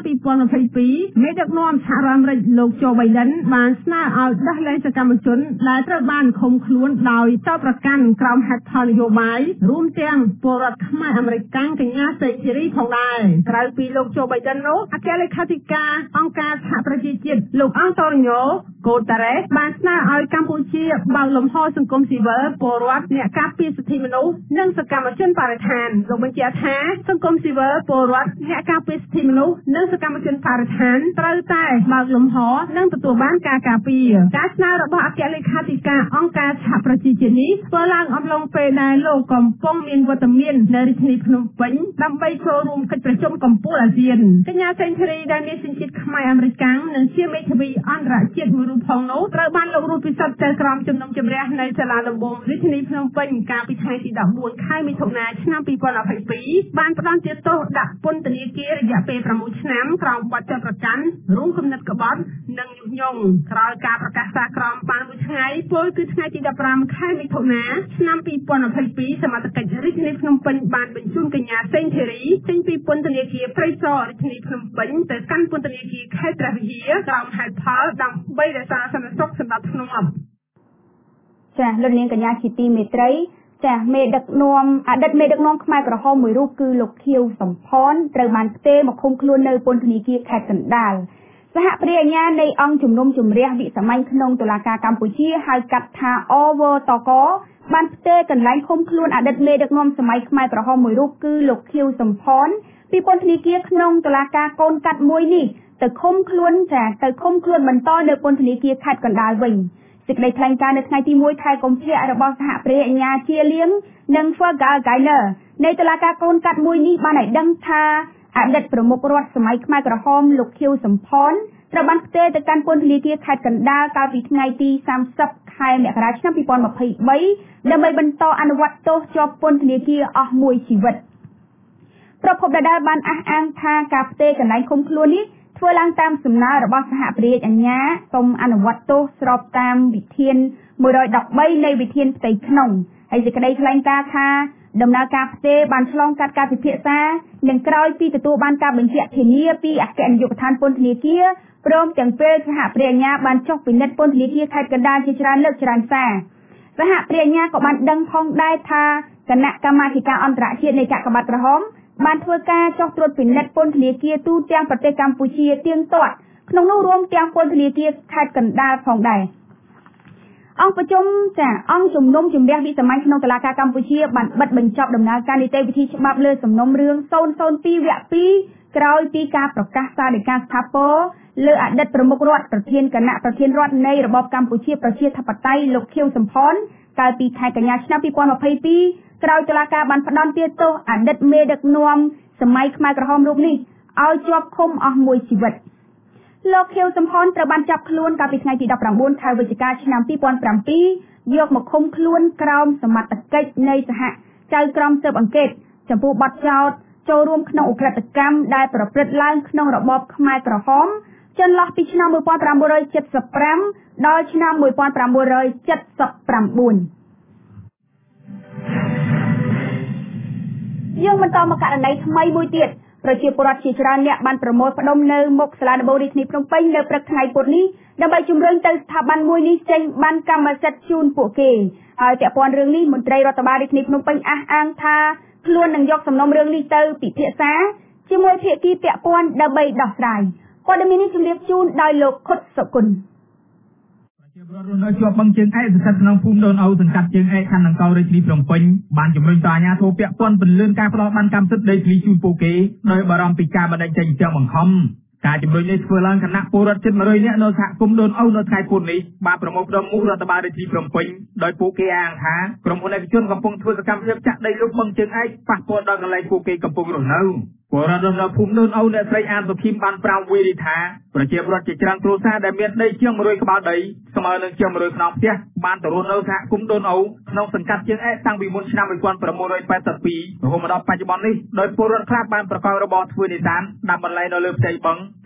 2022មេដឹកនាំសហរដ្ឋអាមេរិកលោកโจ Biden បានស្នើឲ្យដោះលែងសកម្មជនដែលត្រូវបានឃុំខ្លួនដោយចោទប្រកាន់ក្រោមហេតុផលនយោបាយរួមទាំងពលរដ្ឋខ្មែរអាមេរិកកញ្ញាសេងធីរីផងដែរក្រៅពីលោកโจ Biden នោះអគ្គលេខាធិការអង្គការសហប្រជាជាតិលោកអង់តូនីញ៉ូកូតារ៉េសបានស្នើឲ្យកម្ពុជាបើកលំហសង្គមស៊ីវិលពលរដ្ឋអ្នកការពារសិទ្ធិមនុស្សនិងសកម្មជនបរិស្ថានលោកបញ្ជាក់ថាសង្គមស៊ីវិលពលរដ្ឋអ្នកការពារសិទ្ធិមនុស្សនិងសកម្មជនបរិស្ថានត្រូវតែបើកលំហនិងទទួលបានការការពារការស្នើរបស់អគ្គលេខាធិការអង្គការសហប្រជាជាតិនេះធ្វើឡើងអំឡុងពេលដែលលោកកំពុងមានវត្តមាននៅរាជធានីភ្នំពេញដើម្បីចូលរួមកិច្ចប្រជុំកំពូលអាស៊ានកញ្ញាសេងធីរីដែលមានសញ្ជាតិខ្មែរអាមេរិកនិងជាមេធាវីអន្តរជាតិមួយរូបផងនោះត្រូវបានលោករស់ពិសិដ្ឋទៅក្រោមជំនុំជម្រះនៅសាលាដំបងរាជធានីភ្នំពេញកាលពីថ្ងៃទី14ខែមិថុនាឆ្នាំ2022បានផ្តន្ទាទោសដាក់ពន្ធនាគាររយៈពេល6ឆ្នាំក្រោមបទចោទប្រកាន់រួមគំនិតក្បត់និងញុះញង់ក្រោយការប្រកាសសាលក្រមបានមួយថ្ងៃពលគឺថ្ងៃទី15ខែមិថុនាឆ្នាំ2022សមត្ថកិច្ចរាជធានីភ្នំពេញបានបញ្ជូនកញ្ញាសេងធីរីចេញពីពន្ធនាគារព្រៃសររាជធានីភ្នំពេញទៅកាន់ពន្ធនាគារខេត្តព្រះវិហារក្រោមហេតុផលដើម្បីរក្សាសន្តិសុខសម្រាប់ធ្នាប់ចាលោកនាងកញ្ញាជាទីមេត្រីចាមេដឹកនាំអតីតមេដឹកនាំខ្មែរក្រហមមួយរូបគឺលោកខៀវសំផនត្រូវបានផ្ទេរមកឃុំខ្លួននៅពន្ធនាគារខេត្តកណ្ដាលសហព្រះអាជ្ញានៃអង្គជំនុំជម្រះវិសាមញ្ញក្នុងតុលាការកម្ពុជាហៅកាត់ថាអវតកបានផ្ទេរកន្លែងឃុំខ្លួនអតីតមេដឹកនាំសម័យខ្មែរក្រហមមួយរូបគឺលោកខៀវសំផនពីពន្ធនាគារក្នុងតុលាការកូនកាត់មួយនេះទៅឃុំខ្លួនបន្តនៅពន្ធនាគារខេត្តកណ្ដាលវិញសេចក្តីថ្លែងការណ៍នៅថ្ងៃទី1ខែកុម្ភៈរបស់សហព្រះអាជ្ញាជាលៀងនិង Fergal Gainer នៃតុលាការកូនកាត់មួយនេះបានឲ្យដឹងថាអតីតប្រមុខរដ្ឋសម័យខ្មែរក្រហមលោកខៀវសំផនត្រូវបានផ្ទេរទៅកាន់ពន្ធនាគារខេត្តកណ្ដាលកាលពីថ្ងៃទី30ខែមករាឆ្នាំ2023ដើម្បីបន្តអនុវត្តទោសជាប់ពន្ធនាគារអស់មួយជីវិតប្រពន្ធដដែលបានអះអាងថាការផ្ទេរកន្លែងឃុំខ្លួននេះធ្វើឡើងតាមសំណើរបស់សហព្រះរាជអាជ្ញាសូមអនុវត្តទោសស្របតាមវិធាន113នៃវិធានផ្ទៃក្នុងហើយសេចក្តីថ្លែងការណ៍ថាដំណើរការផ្ទេរបានឆ្លងកាត់ការពិភាក្សានិងក្រោយពីទទួលបានការបញ្ជាក់ធានាពីអគ្គនាយកដ្ឋានពន្ធនាគារព្រមទាំងពេលសហព្រះអាជ្ញាបានចុះពិនិត្យពន្ធនាគារខេត្តកណ្ដាលជាច្រើនលើកច្រើនសារសហព្រះអាជ្ញាក៏បានដឹងផងដែរថាគណៈកម្មាធិការអន្តរជាតិនៃកាកបាទក្រហមបានធ្វើការចុះត្រួតពិនិត្យពន្ធនាគារទូទាំងប្រទេសកម្ពុជាទៀងទាត់ក្នុងនោះរួមទាំងពន្ធនាគារខេត្តកណ្ដាលផងដែរអង្គជំនុំជម្រះវិសាមញ្ញក្នុងតុលាការកម្ពុជាបានបិទបញ្ចប់ដំណើរការនីតិវិធីច្បាប់លើសំណុំរឿង002វគ្គ2ក្រោយពីការប្រកាសសាលដីកាស្ថាពរលើអតីតប្រមុខរដ្ឋប្រធានគណៈប្រធានរដ្ឋនៃរបបកម្ពុជាប្រជាធិបតេយ្យលោកខៀវសំផនកាលពីខែកញ្ញាឆ្នាំ2022ក្រោយតុលាការបានផ្តន្ទាទោសអតីតមេដឹកនាំសម័យខ្មែរក្រហមរូបនេះឲ្យជាប់ឃុំអស់មួយជីវិតលោកខៀវសំផនត្រូវបានចាប់ខ្លួនកាលពីថ្ងៃទី19ខែវិច្ឆិកាឆ្នាំ2007យកមកឃុំខ្លួនក្រោមសមត្ថកិច្ចនៃសហចៅក្រមស៊ើបអង្កេតចំពោះបទចោទចូលរួមក្នុងឧក្រិដ្ឋកម្មដែលប្រព្រឹត្តឡើងក្នុងរបបខ្មែរក្រហមចន្លោះពីឆ្នាំ1975ដល់ឆ្នាំ1979យើងបន្តមកករណីថ្មីមួយទៀតប្រជាពលរដ្ឋជាច្រើនអ្នកបានប្រមូលផ្ដុំនៅមុខសាលាដំបូងរាជធានីភ្នំពេញនៅព្រឹកថ្ងៃពុធនេះដើម្បីជំរុញទៅស្ថាប័នមួយនេះចេញបានកម្មសិទ្ធិជូនពួកគេហើយពាក់ព័ន្ធរឿងនេះមន្ត្រីរដ្ឋបាលរាជធានីភ្នំពេញអះអាងថាខ្លួននឹងយកសំណុំរឿងនេះទៅពិភាក្សាជាមួយភាគីពាក់ព័ន្ធដើម្បីដោះស្រាយព័ត៌មាននេះជម្រាបជូនដោយលោកខុតសុគន្ធជាប្រវត្តិនៅជាប់បឹងជើងឯកស្ថិតក្នុងភូមិដូនអូសង្កាត់ជើងឯកខណ្ឌដង្កោរាជធានីភ្នំពេញបានជំរុញដល់អាជ្ញាធរពាក់ព័ន្ធពន្យាការផ្តល់បានកម្មសិទ្ធិដីធ្លីជូនពួកគេដោយបារម្ភពីការបណ្តេញចេញទាំងបង្ខំការជំរុញនេះធ្វើឡើងគណៈពលរដ្ឋជិត100នាក់នៅសហគមន៍ដូនអូសនៅថ្ងៃពុធនេះបានប្រមូលផ្តុំមុខរដ្ឋបាលរាជធានីភ្នំពេញដោយពួកគេអាងថាក្រុមហ៊ុនឯកជនកំពុងធ្វើសកម្មភាពចាក់ដីលុបបឹងជើងឯកប៉ះពាល់ដល់កន្លែងពួកគេកំពុងរស់នៅពលរដ្ឋនៅភូមិដូនអូសអ្នកស្រីអានសុខីមបានប្រាប់វេលាថាប្រជាពលរដ្ឋជាច្រើនគ្រួសារដែលមានដីជាង100ក្បាលដីស្មើនឹងជាង100ខ្នងផ្ទះបានទៅរស់នៅសហគមន៍ដូនអូសក្នុងសង្កាត់ជើងឯកតាំងពីមុនឆ្នាំ1982រហូតមកដល់បច្ចុប្បន្ននេះដោយពលរដ្ឋខ្លះបានប្រកបរបរធ្វើនេសាទដាំបន្លែនៅលើផ្ទៃបឹងធ្វើ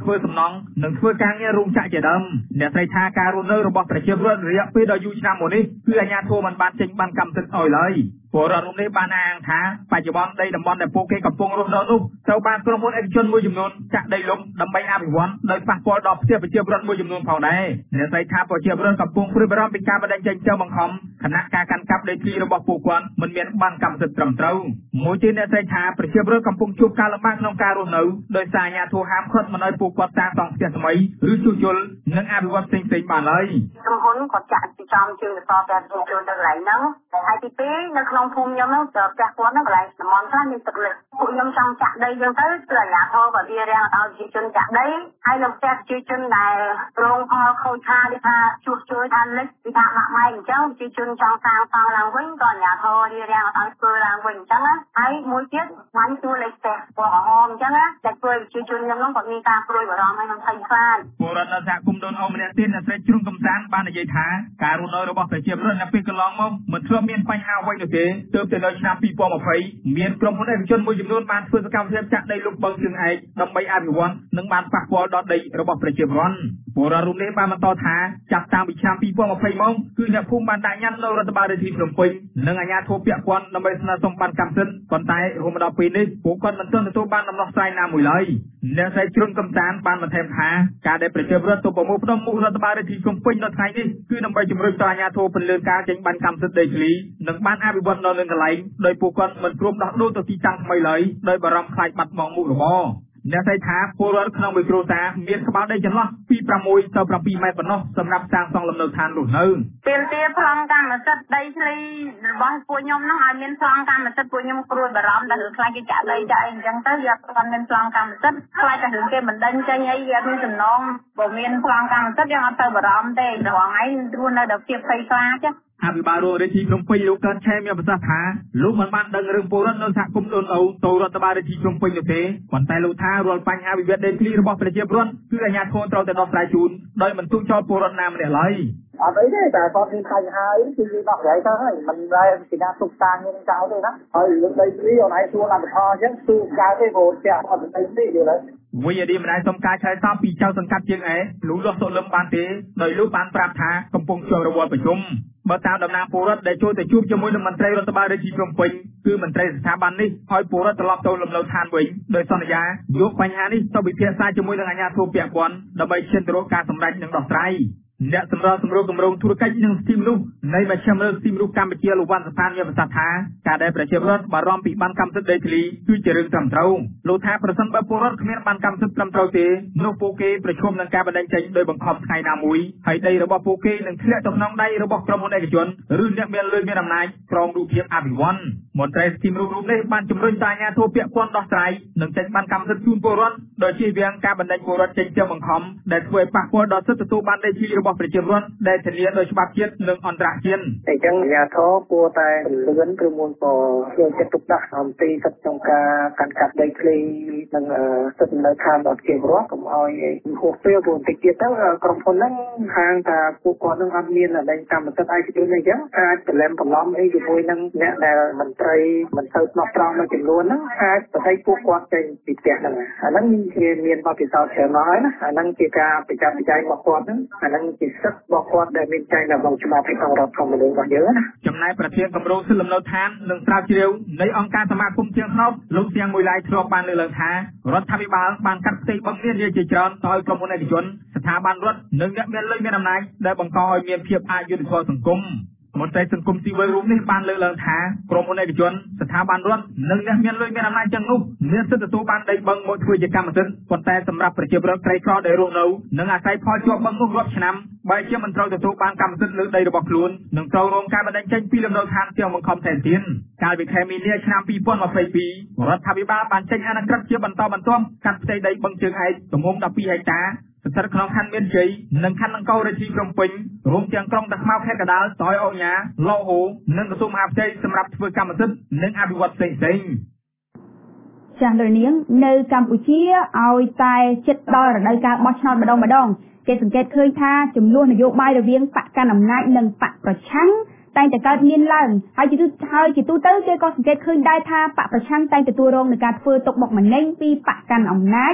ធ្វើសំណង់និងធ្វើការងាររោងចក្រជាដើមអ្នកស្រីថាការរស់នៅរបស់ប្រជាពលរដ្ឋរយៈពេលដ៏យូរឆ្នាំមកនេះគឺអាជ្ញាធរមិនបានចេញបានកម្មសិទ្ធិឲ្យឡើយពលរដ្ឋរូបនេះបានអះអាងថាបច្ចុប្បន្នដីតំបន់ដែលពួកគេកំពុងរស់នៅនោះត្រូវបានក្រុមហ៊ុនឯកជនមួយចំនួនចាក់ដីលុបដើម្បីអភិវឌ្ឍដោយប៉ះពាល់ដល់ផ្ទះប្រជាពលរដ្ឋមួយចំនួនផងដែរអ្នកស្រីថាប្រជាពលរដ្ឋកំពុងព្រួយបារម្ភពីការបណ្តេញចេញចោលបង្ខំខណៈការកាន់កាប់ដីធ្លីរបស់ពួកគាត់មិនមានបានកម្មសិទ្ធិត្រឹមត្រូវមួយទៀតអ្នកស្រីថាប្រជាពលរដ្ឋកំពុងជួបការលំបាកក្នុងការរស់នៅដោយសារអាជ្ញាធរហាមឃាត់មិនឲ្យពួកគាត់សាងសង់ផ្ទះថ្មីឬជួសជុលនិងអភិវឌ្ឍផ្សេងៗបានឡើយក្រុមហ៊ុនគាត់ចាក់ពីចំជើងទៅផ្ទះជួសជុលទៅកន្លែងហ្នឹងហើយទី2នៅក្នុងភូមិខ្ញុំហ្នឹងផ្ទះគាត់ហ្នឹងកន្លែងតំបន់ខ្លះមានទឹកលិចពួកខ្ញុំចង់ចាក់ដីហ្នឹងទៅគឺអាជ្ញាធរក៏វារាំងឲ្យប្រជាជនចាក់ដីហើយនៅផ្ទះប្រជាជនដែលរងផលខូចខាតឬថាជួសជុលថាលិចឬថាម៉ាក់ម៉ៃអញ្ចឹងប្រជាជនចង់សាងសង់ឡើងវិញក៏អាជ្ញាធរវារាំងឲ្យធ្វើឡើងវិញអញ្ចឹងណាហើយមួយទៀតបាញ់ទួលេខផ្ទះពណ៌ក្រហមអញ្ចឹងណាតែធ្វើប្រជាជនខ្ញុំហ្នឹងគាត់មានការព្រួយបារម្ភហើយនឹងភ័យខ្លាចពលរដ្ឋនៅសហគមន៍ដូនអូម្នាក់ទៀតអ្នកស្រីជ្រុងកំសាន្តបាននិយាយថាការរស់នៅរបស់ប្រជាពលរដ្ឋនៅពេលកន្លងមកមិនធ្លាប់មានបញ្ហាអ្វីនោះទេទើបតែនៅឆ្នាំ2020មានក្រុមហ៊ុនឯកជនមួយចំនួនបានធ្វើសកម្មភាពចាក់ដីលុបបឹងជើងឯកដើម្បីអភិវឌ្ឍនិងបានប៉ះពាល់ដល់ដីរបស់ប្រជាពលរដ្ឋពលរដ្ឋរូបនេះបានបន្តថាចាប់តាំងពីឆ្នាំ2020មកគឺអ្នកភូមិបានដាក់ញត្តិនៅរដ្ឋបាលរាជធានីភ្នំពេញនិងអាជ្ញាធរពាក់ព័ន្ធដើម្បីស្នើសុំបានកម្មសិទ្ធិប៉ុន្តែរហូតមកដល់ពេលនេះពួកគាត់មិនទាន់ទទួលបានដំណោះស្រាយណាមួយឡើយអ្នកស្រីជ្រុនកំសាន្តបានបន្ថែមថាការដែលប្រជាពលរដ្ឋទៅប្រមូលផ្ដុំមុខរដ្ឋបាលរាជធានីភ្នំពេញនៅថ្ងៃនេះគឺដើម្បីជំរុញដល់អាជ្ញាធរពន្យាការចេញបានកម្មសិទ្ធិដីធ្លីនិងបានអភិវឌ្ឍនៅលើកន្លែងដោយពួកគាត់មិនព្រមដោះដូរទៅទីតាំងថ្មីឡើយដោយបារម្ភខ្លាចបាត់បង់មុខរបរអ្នកស្រីថាពលរដ្ឋក្នុងមួយគ្រួសារមានក្បាលដីចន្លោះពី6ទៅ7ម៉ែត្រប៉ុណ្ណោះសម្រាប់សាងសង់លំនៅឋានរស់នៅពេលទាប្លង់កម្មសិទ្ធិដីធ្លីរបស់ពួកខ្ញុំហ្នឹងឲ្យមានប្លង់កម្មសិទ្ធិពួកខ្ញុំព្រួយបារម្ភតែខ្លាចគេចាក់ដីចាក់អីអញ្ចឹងទៅវាអត់មានប្លង់កម្មសិទ្ធិខ្លាចតែរឿងគេបណ្ដឹងចេញអីវាមានសំណងបើមានប្លង់កម្មសិទ្ធិយើងអត់ទៅបារម្ភទេរងថ្ងៃរស់នៅដល់ភាពភ័យខ្លាចអភិបាលរាជធានីភ្នំពេញលោកកើតឆែមានប្រសាសន៍ថាលោកមិនបានដឹងរឿងពលរដ្ឋនៅសហគមន៍ដូនអូទៅរដ្ឋបាលរាជធានីភ្នំពេញនោះទេប៉ុន្តែលោកថារាល់បញ្ហាវិវាទដីធ្លីរបស់ប្រជាពលរដ្ឋគឺអាជ្ញាធរត្រូវតែដោះស្រាយជូនដោយមិនទុកចោលពលរដ្ឋណាម្នាក់ឡើយអត់អីទេតែគាត់មានបញ្ហាអីគឺវាដោះស្រាយទៅហើយមិនដែលពីណាទុកតាងយើងចោលទេណាហើយរឿងដីធ្លីអូនឯងសួរអន្តរអញ្ចឹងទូកើតទេព្រោះផ្ទះអត់ដីធ្លីយល់ទេវិយាឌីម្ដាយសុំការឆ្លើយតបពីចៅសង្កាត់ជើងឯលោកលស់សុលឹមបានទេដោយលោកបានប្រាប់ថាកំពុងជួបរវល់ប្រជុំបើតាមដំណាងពលរដ្ឋដែលចូលទៅជួបជាមួយនឹងមន្ត្រីរដ្ឋបាលរាជធានីភ្នំពេញគឺមន្ត្រីស្ថាប័ននេះឲ្យពលរដ្ឋត្រឡប់ទៅលំនៅឋានវិញដោយសន្យាយកបញ្ហានេះទៅពិភាក្សាជាមួយនឹងអាជ្ញាធរពាក់ព័ន្ធដើម្បីឈានទៅរកការសម្រេចនិងដោះស្រាយអ្នកសម្របសម្រួលគម្រោងធុរកិច្ចនិងស្ទីមនោះនៃមជ្ឈមណ្ឌលស្ទីមនោះកម្ពុជាលោកវ៉ាន់សផានមានប្រសាសន៍ថាការដែលប្រជាពលរដ្ឋបារម្ភពីបានកម្មសិទ្ធិដីធ្លីគឺជារឿងត្រឹមត្រូវលោកថាប្រសិនបើពលរដ្ឋគ្មានបានកម្មសិទ្ធិត្រឹមត្រូវទេនោះពួកគេប្រឈមនឹងការបណ្តេញចេញដោយបង្ខំថ្ងៃណាមួយហើយដីរបស់ពួកគេនឹងធ្លាក់ទៅក្នុងដៃរបស់ក្រុមហ៊ុនឯកជនឬអ្នកមានលុយមានអំណាចក្រោមរូបភាពអភិវឌ្ឍមន្ត្រីស្ទីមរូបនេះបានជំរុញដល់អាជ្ញាធរពាក់ព័ន្ធដោះស្រាយនិងចេញបានកម្មសិទ្ធិជូនពលរដ្ឋដោយជៀសវាងការបណ្តេញពលរដ្ឋចេញជាបង្ខំដែលធ្វើឲ្យប៉ះពាល់ដល់សិទ្ធិទទួលបានដីធ្លីរបស់ប្រជាពលរដ្ឋដែលធានាដោយច្បាប់ជាតិនិងអន្តរជាតិអញ្ចឹងអាជ្ញាធរគួរតែពន្លឿនឬមួយក៏យកចិត្តទុកដាក់អំពីសិទ្ធិក្នុងការកាន់កាប់ដីធ្លីនិងសិទ្ធិនៅឋានរបស់ប្រជាពលរដ្ឋកុំឲ្យហួសពេលព្រោះបន្តិចទៀតទៅក្រុមហ៊ុនហ្នឹងខាងថាពួកគាត់នឹងអត់មានដែនកម្មសិទ្ធិឯកជនអីចឹងអាចប្រឡំបន្លំអីជាមួយនឹងអ្នកដែលមន្ត្រីមិនទៅស្មោះត្រង់មួយចំនួនហ្នឹងអាចបដិពួកគាត់ចេញពីផ្ទះហ្នឹងអាហ្នឹងគេមានបទពិសោធន៍ច្រើនហើយណាអាហ្នឹងជាការប្រចាំប្រជែងរបស់គាត់ហ្នឹងអាហ្នឹងជាសិទ្ធិរបស់គាត់ដែលមានចែងនៅក្នុងច្បាប់ក្នុងរដ្ឋធម្មនុញ្ញរបស់យើងណាចំណែកប្រធានគម្រោងសិទ្ធិលំនៅឋាននិងស្រាវជ្រាវនៃអង្គការសមាគមជាងស្នប់លោកសៀងមួយឡាយធ្លាប់បានលើកឡើងថារដ្ឋាភិបាលបានកាត់ផ្ទៃបឹងមានជាច្រើនទៅឲ្យក្រុមហ៊ុនឯកជនស្ថាប័នរដ្ឋនិងអ្នកមានលុយមានអំណាចដែលបង្កឲ្យមានភាពអយុត្តិធម៌សង្គមមន្ត្រីសង្គមស៊ីវិលរូបនេះបានលើកឡើងថាក្រុមហ៊ុនឯកជនស្ថាប័នរដ្ឋនិងអ្នកមានលុយមានអំណាចទាំងនោះមានសិទ្ធិទទួលបានដីបឹងមកធ្វើជាកម្មសិទ្ធិប៉ុន្តែសម្រាប់ប្រជាពលរដ្ឋក្រីក្រដែលរស់នៅនិងអាស្រ័យផលជាប់បឹងនោះរាប់ឆ្នាំបែរជាមិនត្រូវទទួលបានកម្មសិទ្ធិលើដីរបស់ខ្លួននិងត្រូវរងការបណ្តេញចេញពីលំនៅឋានទាំងបង្ខំថែមទៀតកាលពីខែមីនាឆ្នាំ2022រដ្ឋាភិបាលបានចេញអនុក្រឹត្យជាបន្តបន្ទាប់កាត់ផ្ទៃដីបឹងជើងឯកទំហំ12ហិកតាស្ថិតក្នុងខណ្ឌមានជ័យនិងខណ្ឌអង្គររាជធានីភ្នំពេញរួមទាំងក្រុងតាខ្មៅខេត្តកណ្ដាលតយអូញាឡូហូនិងក្រសួងមហាផ្ទៃសម្រាប់ធ្វើកម្មសិទ្ធិនិងអភិវឌ្ឍផ្សេងៗចាស់លោកនាងនៅកម្ពុជាឲ្យតែជិតដល់រដូវកាលបោះឆ្នោតម្ដងគេសង្កេតឃើញថាចំនួននយោបាយរវាងបកកាន់អំណាចនិងបកប្រឆាំងតែងតែកើតមានឡើងហើយជាទូទៅគេក៏សង្កេតឃើញដែរថាបកប្រឆាំងតែងទទួលរងនឹងការធ្វើទុកបុកម្នេញពីបកកាន់អំណាច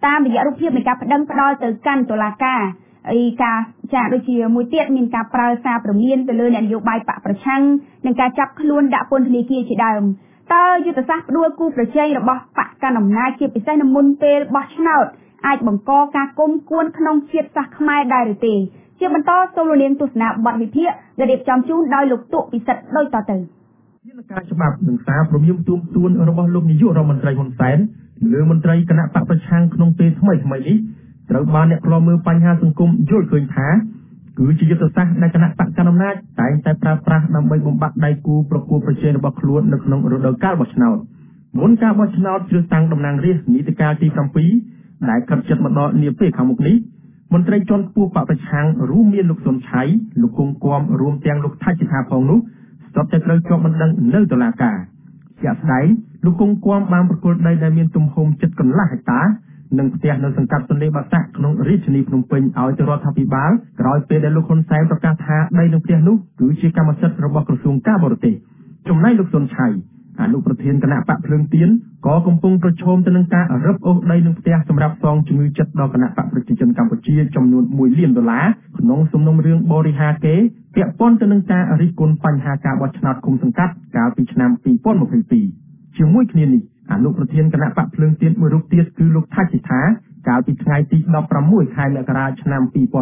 តាមរយៈរូបភាពនៃការប្តឹងផ្ដាល់ទៅកាន់តុលាការការចាក់ដូចជាមួយទៀតមានការប្រើសារព្រមានទៅលើអ្នកនយោបាយបកប្រឆាំងនិងការចាប់ខ្លួនដាក់ពន្ធនាគារជាដើមតើយុទ្ធសាស្ត្រផ្ដួលគូប្រជែងរបស់បកកណ្ដាលអំណាចជាពិសេសនៅមុនពេលបោះឆ្នោតអាចបង្កការគុំគួនក្នុងជាតិសាសន៍ខ្មែរដែរឬទេជាបន្តសូមនាងទស្សនាបទវិភាគដែលរៀបចំជូនដោយលោកតុពិសិដ្ឋដូចតទៅយន្តការច្បាប់និងសារព្រមានទួមទួនរបស់លោកនាយករដ្ឋមន្ត្រីហ៊ុនសែនលើមន្ត្រីគណៈបកប្រឆាំងក្នុងពេលថ្មីនេះត្រូវបានអ្នកខ្លោមើលបញ្ហាសង្គមយល់ឃើញថាគឺជាយុទ្ធសាស្ត្រដែលគណៈបកកណ្ដាលអំណាចតែងតែប្រើប្រាស់ដើម្បីបំបត្តិដៃគូប្រកួតប្រជែងរបស់ខ្លួននៅក្នុងរដូវកាលបោះឆ្នោតមុនការបោះឆ្នោតជ្រើសតាំងតំណាងរាស្ត្រនីតិកាលទី7ដែលខិតជិតមកដល់នាពេលខាងមុខនេះមន្ត្រីជាន់ខ្ពស់បកប្រឆាំងរួមមានលោកសុនឆៃលោកគង់គំរួមទាំងលោកថាច់សិដ្ឋាផងនោះស្ទើរតែត្រូវជាប់បណ្ដឹងនៅតុលាការជាក់ស្ដែងលោកគង់គំបានប្រគល់ដីដែលមានទំហំជិតកន្លះហិកតានិងផ្ទះនៅសង្កាត់ទន្លេបាសាក់ក្នុងរាជធានីភ្នំពេញឲ្យទៅរដ្ឋាភិបាលក្រោយពេលដែលលោកហ៊ុនសែនប្រកាសថាដីនឹងផ្ទះនោះគឺជាកម្មសិទ្ធិរបស់ក្រសួងការបរទេសចំណែកលោកសុនឆៃអនុប្រធានគណៈបកភ្លើងទៀនក៏កំពុងប្រឈមទៅនឹងការរឹបអូសដីនឹងផ្ទះសម្រាប់សងជំងឺចិត្តដល់គណៈបកប្រជាជនកម្ពុជាចំនួន$1 លានក្នុងសំណុំរឿងបរិហាកេពាក់ព័ន្ធទៅនឹងការរិះគន់បញ្ហាការបោះឆ្នោតឃុំសង្កាត់កាលពីឆ្នាំ2022ជាមួយគ្នានេះអនុប្រធានគណៈបកភ្លើងទៀនមួយរូបទៀតគឺលោកថាច់សិដ្ឋាកាលពីថ្ងៃទី16ខែមករាឆ្នាំ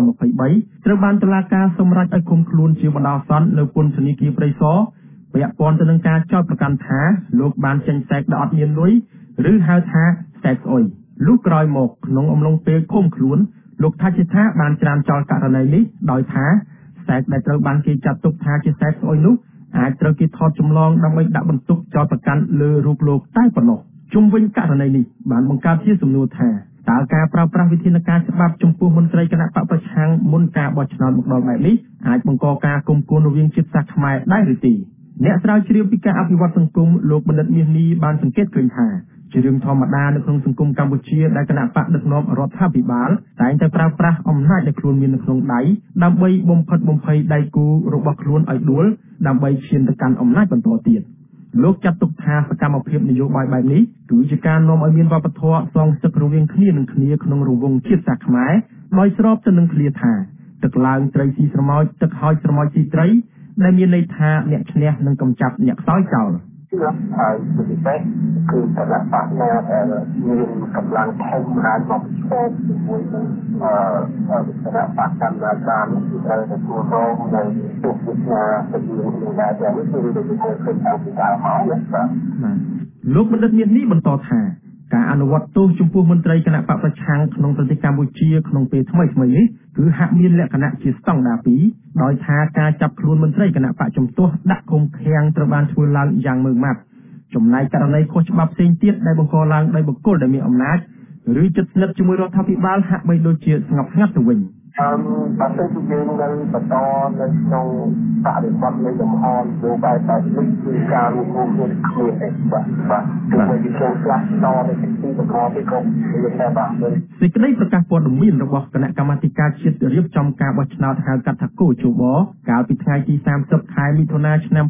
2023ត្រូវបានតុលាការសម្រេចឲ្យឃុំខ្លួនជាបណ្ដោះអាសន្ននៅពន្ធនាគារព្រៃសរពាក់ព័ន្ធទៅនឹងការចោទប្រកាន់ថាលោកបានចេញសែកដែលអត់មានលុយឬហៅថាសែកស្អុយលុះក្រោយមកក្នុងអំឡុងពេលឃុំខ្លួនលោកថាច់សិដ្ឋាបានច្រានចោលករណីនេះដោយថាសែកដែលត្រូវបានគេចាត់ទុកថាជាសែកស្អុយនោះអាចត្រូវគេថតចម្លងដើម្បីដាក់បន្ទុកចោទប្រកាន់លើរូបលោកតែប៉ុណ្ណោះជុំវិញករណីនេះបានបង្កើតជាសំណួរថាតើការប្រើប្រាស់វិធានការច្បាប់ចំពោះមន្ត្រីគណៈបកប្រឆាំងមុនការបោះឆ្នោតមកដល់បែបនេះអាចបង្កការគុំគួនរវាងជាតិសាសន៍ខ្មែរដែរឬទេអ្នកស្រាវជ្រាវពីការអភិវឌ្ឍសង្គមលោកបណ្ឌិតមាសនេះបានសង្កេតឃើញថាជារឿងធម្មតានៅក្នុងសង្គមកម្ពុជាដែលគណៈបកដឹកនាំរដ្ឋាភិបាលតែងតែប្រើប្រាស់អំណាចដែលខ្លួនមាននៅក្នុងដៃដើម្បីបំផិតបំភ័យដៃគូរបស់ខ្លួនឲ្យដួលដើម្បីឈានទៅកាន់អំណាចបន្តទៀតលោកចាត់ទុកថាសកម្មភាពនយោបាយបែបនេះគឺជាការនាំឲ្យមានវប្បធម៌សងសឹករវាងគ្នានឹងគ្នាក្នុងរង្វង់ជាតិសាសន៍ខ្មែរដោយស្របទៅនឹងឃ្លាថាទឹកឡើងត្រីស៊ីស្រមោចទឹកហោចស្រមោចស៊ីត្រីដែលមានន័យថាអ្នកឈ្នះនឹងកម្ចាត់អ្នកខ្សោយចោលហើយពិសេសគឺគណៈបកណាដែលមានកម្លាំងធំអាចមកឆ្ពោះជាមួយនឹងគណៈបកកម្មាការที่ត្រូវទទួលរងនៅទុកវិញ្ញាទៅនឹងដែរតែនេះគឺដូចជាឃើញតាមពីការមកណាលោកបណ្ឌិតមាននេះបន្តថាការអនុវត្តទោសចំពោះមន្ត្រីគណៈបកប្រឆាំងក្នុងប្រទេសកម្ពុជាក្នុងពេលថ្មីនេះគឺហាក់មានលក្ខណៈជាស្តង់ដារ2ដោយថាការចាប់ខ្លួនមន្ត្រីគណៈបកជំទាស់ដាក់ឃុំឃាំងត្រូវបានធ្វើឡើងយ៉ាងម៉ឺងម៉ាត់ចំណែកករណីខុសច្បាប់ផ្សេងទៀតដែលបង្កឡើងដោយបុគ្គលដែលមានអំណាចឬជិតស្និទ្ធជាមួយរដ្ឋាភិបាលហាក់បីដូចជាស្ងប់ស្ងាត់ទៅវិញបើសិនជាយើងនៅបន្តនៅក្នុងបរិបទនៃលំហនយោបាយបែបនេះគឺការរួមគ្នាគ្នាទេបាទគឺជាចូលផ្លាស់តទៅទីបង្កពីក្រុមវិទ្យាសាស្ត្រសេចក្តីប្រកាសព័ត៌មានរបស់គណៈកម្មាធិការជាតិរៀបចំការបោះឆ្នោតហៅកាត់ថាកោជបកាលពីថ្ងៃទី30ខែមិថុនាឆ្នាំ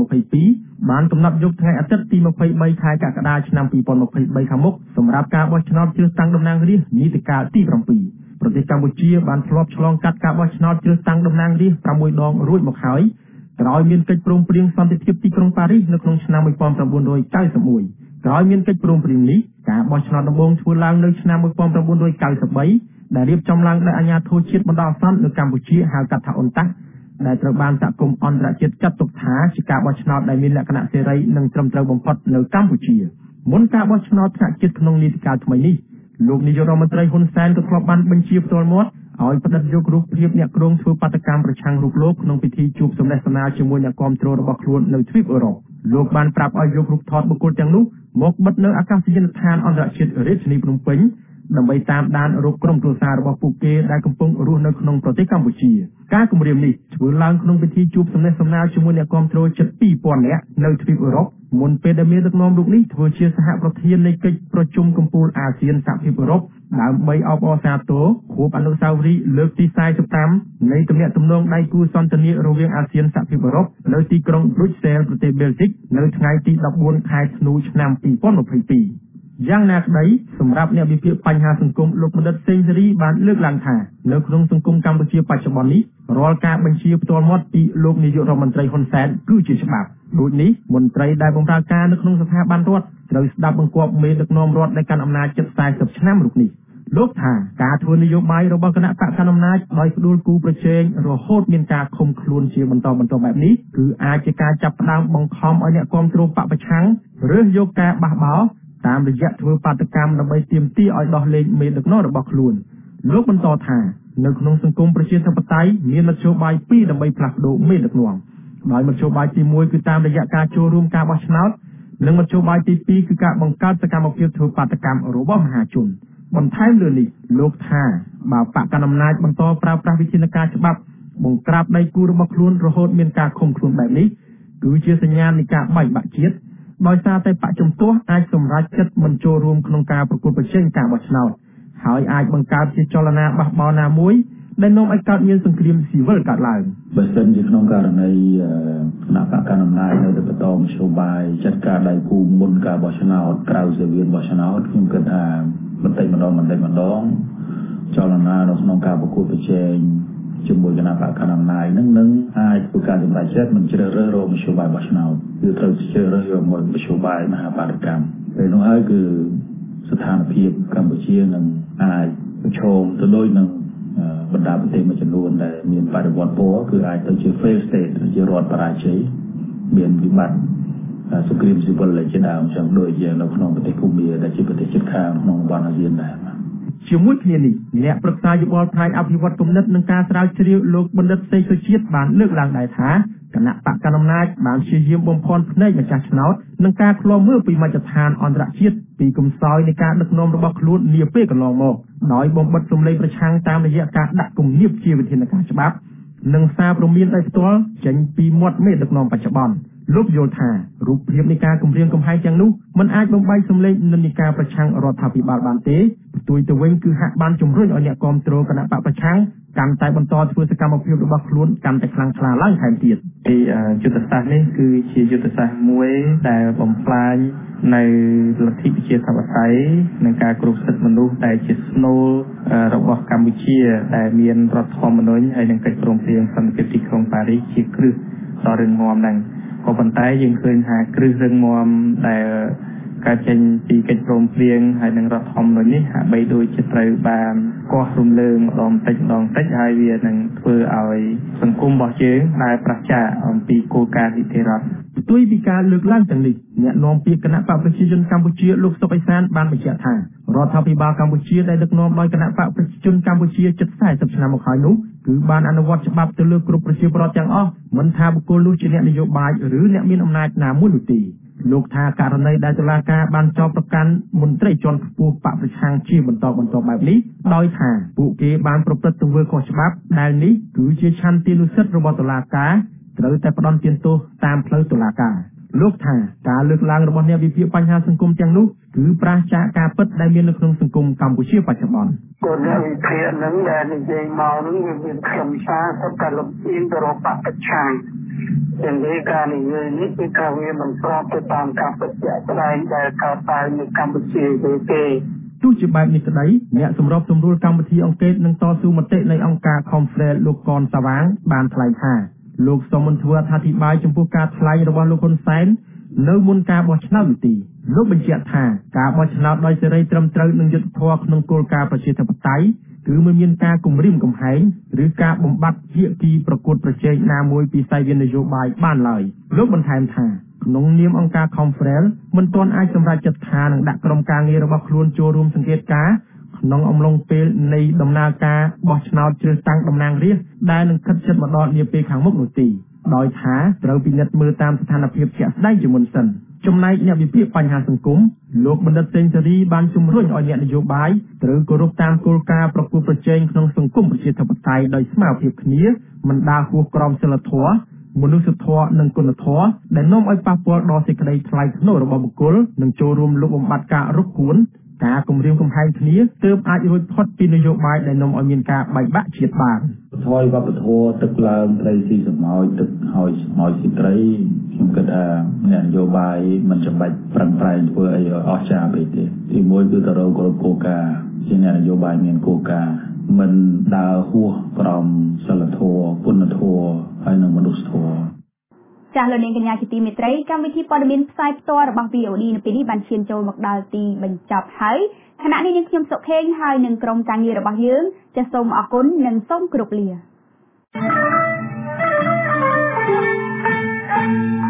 2022បានកំណត់យកថ្ងៃអាទិត្យទី23ខែកក្កដាឆ្នាំ2023ខាងមុខសម្រាប់ការបោះឆ្នោតជ្រើសតាំងតំណាងរាស្ត្រនីតិកាលទី7ប្រទេសកម្ពុជាបានធ្លាប់ឆ្លងកាត់ការបោះឆ្នោតជ្រើសតាំងតំណាងរាស្ត្រ6ដងរួចមកហើយក្រោយមានកិច្ចព្រមព្រៀងសន្តិភាពទីក្រុងប៉ារីសនៅក្នុងឆ្នាំ1991ក្រោយមានកិច្ចព្រមព្រៀងនេះការបោះឆ្នោតដំបូងធ្វើឡើងនៅឆ្នាំ1993ដែលរៀបចំឡើងដោយអាជ្ញាធរជាតិបណ្ដោះអាសន្ននៅកម្ពុជាហៅកាត់ថាអ៊ុនតាក់ដែលត្រូវបានសហគមន៍អន្តរជាតិចាត់ទុកថាជាការបោះឆ្នោតដែលមានលក្ខណៈសេរីនិងត្រឹមត្រូវបំផុតនៅកម្ពុជាមុនការបោះឆ្នោតថ្នាក់ជាតិក្នុងនីតិកាលថ្មីនេះលោកនាយករដ្ឋមន្ត្រីហ៊ុនសែនក៏ធ្លាប់បានបញ្ជាផ្ទាល់មាត់ឲ្យផ្តិតយករូបភាពអ្នកក្រុងធ្វើបាតកម្មប្រឆាំងរូបលោកក្នុងពិធីជួបសំណេះសំណាលជាមួយអ្នកគាំទ្ររបស់ខ្លួននៅទ្វីបអឺរ៉ុបលោកបានប្រាប់ឲ្យយករូបថតបុគ្គលទាំងនោះមកបិទនៅអាកាសយានដ្ឋានអន្តរជាតិរាជធានីភ្នំពេញដើម្បីតាមដានរូបក្រុមគ្រួសាររបស់ពួកគេដែលកំពុងរស់នៅក្នុងប្រទេសកម្ពុជាការគម្រាមនេះធ្វើឡើងក្នុងពិធីជួបសំណេះសំណាលជាមួយអ្នកគាំទ្រជិត 2000 នាក់នៅទ្វីបអឺរ៉ុបមុនពេលដែលមានដឹកនាំរូបនេះធ្វើជាសហប្រធាននៃកិច្ចប្រជុំកំពូលអាស៊ានសហភាពអឺរ៉ុបដើម្បីអបអរសាទរខួបអនុស្សាវរីយ៍លើកទី45នៃទំនាក់ទំនងដៃគូសន្តិនិករវាងអាស៊ានសហភាពអឺរ៉ុបនៅទីក្រុង Brussels ប្រទេស Belgium នៅថ្ងៃទី14ខែធ្នូឆ្នាំ2022 យ៉ាងណាក្តីសម្រាប់អ្នកវិភាគបញ្ហាសង្គមលោកបណ្ឌិតសេងសេរីបានលើកឡើងថានៅក្នុងសង្គមកម្ពុជាបច្ចុប្បន្ននេះរាល់ការបញ្ជាផ្ទាល់មាត់ពីលោកនាយករដ្ឋមន្ត្រីហ៊ុនសែនគឺជាច្បាប់ដូចនេះមន្ត្រីដែលបម្រើការនៅក្នុងស្ថាប័នរដ្ឋត្រូវស្ដាប់បង្គាប់មេដឹកនាំរដ្ឋដែលកាន់អំណាចជិត40ឆ្នាំរូបនេះលោកថាការធ្វើនយោបាយរបស់គណៈបកកណ្ដាលអំណាចដោយផ្ដួលគូប្រជែងរហូតមានការឃុំខ្លួនជាបន្តបែបនេះគឺអាចជាការចាប់ផ្ដើមបង្ខំឲ្យអ្នកគាំទ្របកប្រឆាំងរើសយកការបះបោរតាមរយៈធ្វើបាតកម្មដើម្បីទាមទារឲ្យដោះលែងមេដឹកនាំរបស់ខ្លួនលោកបន្តថានៅក្នុងសង្គមប្រជាធិបតេយ្យមានមធ្យោបាយពីរដើម្បីផ្លាស់ប្ដូរមេដឹកនាំដោយមធ្យោបាយទី1គឺតាមរយៈការចូលរួមការបោះឆ្នោតនិងមធ្យោបាយទី2គឺការបង្កើតសកម្មភាពធ្វើបាតកម្មរបស់មហាជនបន្ថែមលើនេះលោកថាបើបកកណ្ដាលអំណាចបន្តប្រើប្រាស់វិធានការច្បាប់បង្ក្រាបដៃគូរបស់ខ្លួនរហូតមានការឃុំខ្លួនបែបនេះគឺជាសញ្ញាណនៃការបែកបាក់ជាតិដោយសារតែបកជំទាស់អាចសម្រេចចិត្តមិនចូលរួមក្នុងការប្រកួតប្រជែងការបោះឆ្នោតហើយអាចបង្កើតជាចលនាបះបោរណាមួយដែលនាំឲ្យកើតមានសង្គ្រាមស៊ីវិលកើតឡើងបើសិនជាក្នុងករណីគណៈបកកណ្ដាលអំណាចនៅតែបន្តមធ្យោបាយចាត់ការដៃគូមុនការបោះឆ្នោតក្រៅសេវាបោះឆ្នោតខ្ញុំគិតថាបន្តិចម្ដងចលនានៅក្នុងការប្រកួតប្រជែងជាមួយគណៈបកកណ្ដាលអំណាចនឹងអាចធ្វើការសម្រេចចិត្តមិនជ្រើសរើសរកមធ្យោបាយបោះឆ្នោតគឺត្រូវជ្រើសរើសយកមធ្យោបាយមហាបាតកម្មពេលនោះហើយគឺស្ថានភាពកម្ពុជានឹងអាចប្រឈមទៅដូចនឹងបណ្ដាប្រទេសមួយចំនួនដែលមានបរិវត្តពណ៌គឺអាចទៅជា fail state ជារដ្ឋបរាជ័យមានវិបត្តិសង្គ្រាមស៊ីវិលជាដើមចឹងដូចជានៅក្នុងប្រទេសភូមាដែលជាប្រទេសជិតខាងក្នុងតំបន់អាស៊ានដែរជាមួយគ្នានេះអ្នកប្រឹក្សាយោបល់ផ្នែកអភិវឌ្ឍគំនិតនិងការស្រាវជ្រាវលោកបណ្ឌិតសេងសុជាតិបានលើកឡើងដែរថាគណៈបកកណ្ដាលអំណាចបានព្យាយាមបំភាន់ភ្នែកម្ចាស់ឆ្នោតនិងការឃ្លាំមើលពីមជ្ឈដ្ឋានអន្តរជាតិពីកំសោយនៃការដឹកនាំរបស់ខ្លួននាពេលកន្លងមកដោយបំបិទសម្លេងប្រឆាំងតាមរយៈការដាក់គំនាបជាវិធានការច្បាប់និងសារព្រមានដោយផ្ទាល់ចេញពីមាត់មេដឹកនាំបច្ចុប្បន្នលោកយល់ថារូបភាពនៃការគម្រាមកំហែងទាំងនោះមិនអាចបំបែកសម្លេងនិន្នាការប្រឆាំងរដ្ឋាភិបាលបានទេផ្ទុយទៅវិញគឺហាក់បានជំរុញឲ្យអ្នកគាំទ្រគណៈបកប្រឆាំងកាន់តែបន្តធ្វើសកម្មភាពរបស់ខ្លួនកាន់តែខ្លាំងក្លាឡើងថែមទៀតពីយុទ្ធសាស្ត្រនេះគឺជាយុទ្ធសាស្ត្រមួយដែលបំផ្លាញនៅលទ្ធិប្រជាធិបតេយ្យនិងការគោរពសិទ្ធិមនុស្សដែលជាស្នូលរបស់កម្ពុជាដែលមានរដ្ឋធម្មនុញ្ញហើយនិងកិច្ចព្រមព្រៀងសន្តិភាពទីក្រុងប៉ារីសជាគ្រឹះដ៏រឹងមាំហ្នឹងក៏ប៉ុន្តែយើងឃើញថាគ្រឹះរឹងមាំដែលការចេញពីកិច្ចព្រមព្រៀងហើយនឹងរដ្ឋធម្មនុញ្ញនេះហាក់បីដូចជាត្រូវបានកោះរំលើងម្ដងបន្តិចហើយវានឹងធ្វើឲ្យសង្គមរបស់យើងដែលប្រឆាំងអំពីគោលការណ៍នីតិរដ្ឋផ្ទុយពីការលើកឡើងទាំងនេះអ្នកនាំពាក្យគណៈបកប្រជាជនកម្ពុជាលោកសុកអេសានបានបញ្ជាក់ថារដ្ឋាភិបាលកម្ពុជាដែលដឹកនាំដោយគណៈបកប្រជាជនកម្ពុជាជិត40ឆ្នាំមកហើយនោះគឺបានអនុវត្តច្បាប់ទៅលើគ្រប់ប្រជាពលរដ្ឋទាំងអស់មិនថាបុគ្គលនោះជាអ្នកនយោបាយឬអ្នកមានអំណាចណាមួយនោះទេលោកថាករណីដែលតុលាការបានចោទប្រកាន់មន្ត្រីជាន់ខ្ពស់បកប្រឆាំងជាបន្តបែបនេះដោយថាពួកគេបានប្រព្រឹត្តទង្វើខុសច្បាប់ដែលនេះគឺជាឆន្ទានុសិទ្ធិរបស់តុលាការត្រូវតែផ្ដន្ទាទោសតាមផ្លូវតុលាការលោកថាការលើកឡើងរបស់អ្នកវិភាគបញ្ហាសង្គមទាំងនោះគឺប្រាសจากការពិតដែលមាននៅក្នុងសង្គមកម្ពុជាបច្ចុប្បន្នគោលអ្នកវិភាគនឹងដែលនិយាយមកនឹងវាមានខ្លឹមសារទៅតែលំអៀងទៅរកបកប្រឆាំងទាំងនេះការនិយាយនេះគឺថាវាមិនស្របទៅតាមការពិតជាក់ស្ដែងដែលកើតឡើងនៅកម្ពុជាទេទោះជាបែបនេះក្តីអ្នកសម្របសម្រួលកម្មវិធីអង្កេតនិងតស៊ូមតិនៃអង្គការ Conference លោកកនសាវាងបានថ្លែងថាលោកសូមមិនធ្វើអត្ថាធិប្បាយចំពោះការថ្លែងរបស់លោកហ៊ុនសែននៅមុនការបោះឆ្នោតនោះទេលោកបញ្ជាក់ថាការបោះឆ្នោតដោយសេរីត្រឹមត្រូវនិងយុត្តិធម៌ក្នុងគោលការណ៍ប្រជាធិបតេយ្យគឺមិនមានការគំរាមកំហែងឬការបំបត្តិភាគីប្រកួតប្រជែងណាមួយពីសាយវាននយោបាយបានឡើយលោកបន្ថែមថាក្នុងនាមអង្គការ Conference មិនទាន់អាចសម្រេចចិត្តថានឹងដាក់ក្រុមការងាររបស់ខ្លួនចូលរួមសង្កេតការណ៍ក្នុងអំឡុងពេលនៃដំណើរការបោះឆ្នោតជ្រើសតាំងតំណាងរាស្ត្រដែលនឹងខិតជិតមកដល់នាពេលខាងមុខនោះទេដោយថាត្រូវពិនិត្យមើលតាមស្ថានភាពជាក់ស្ដែងជាមុនសិនចំណែកអ្នកវិភាគបញ្ហាសង្គមលោកបណ្ឌិតសេងសេរីបានជំរុញឲ្យអ្នកនយោបាយត្រូវគោរពតាមគោលការណ៍ប្រកួតប្រជែងក្នុងសង្គមប្រជាធិបតេយ្យដោយស្មើភាពគ្នាមិនដើរហួសក្រមសីលធម៌មនុស្សធម៌និងគុណធម៌ដែលនាំឲ្យប៉ះពាល់ដល់សេចក្តីថ្លៃថ្នូររបស់បុគ្គលនិងចូលរួមលុបបំបាត់ការរកគួនការគម្រាមកំហែងគ្នាទើបអាចរួចផុតពីនយោបាយដែលនាំឲ្យមានការបែកបាក់ជាតិបានថយវប្បធម៌ទឹកឡើងត្រីស៊ីសម្ោចទឹកហើយសម្ោចស៊ីត្រីខ្ញុំគិតថាអ្នកនយោបាយមិនចាំបាច់ប្រឹងប្រែងធ្វើអីឲ្យអស់ចាពេកទេទីមួយគឺទៅរកគោលការណ៍ជាអ្នកនយោបាយមានគោលការណ៍មិនដើរហួសក្រមសិលធម៌គុណធម៌ហើយនិងមនុស្សធម៌ចាស់លោកនាងកញ្ញាជាទីមេត្រីកម្មវិធីព័ត៌មានផ្សាយផ្ទាល់របស់ VOD នៅពេលនេះបានឈានចូលមកដល់ទីបញ្ចប់ហើយខណៈនេះនាងខ្ញុំសុខេងហើយនឹងក្រុមការងាររបស់យើងចាសសូមអរគុណនិងសូមគោរពលា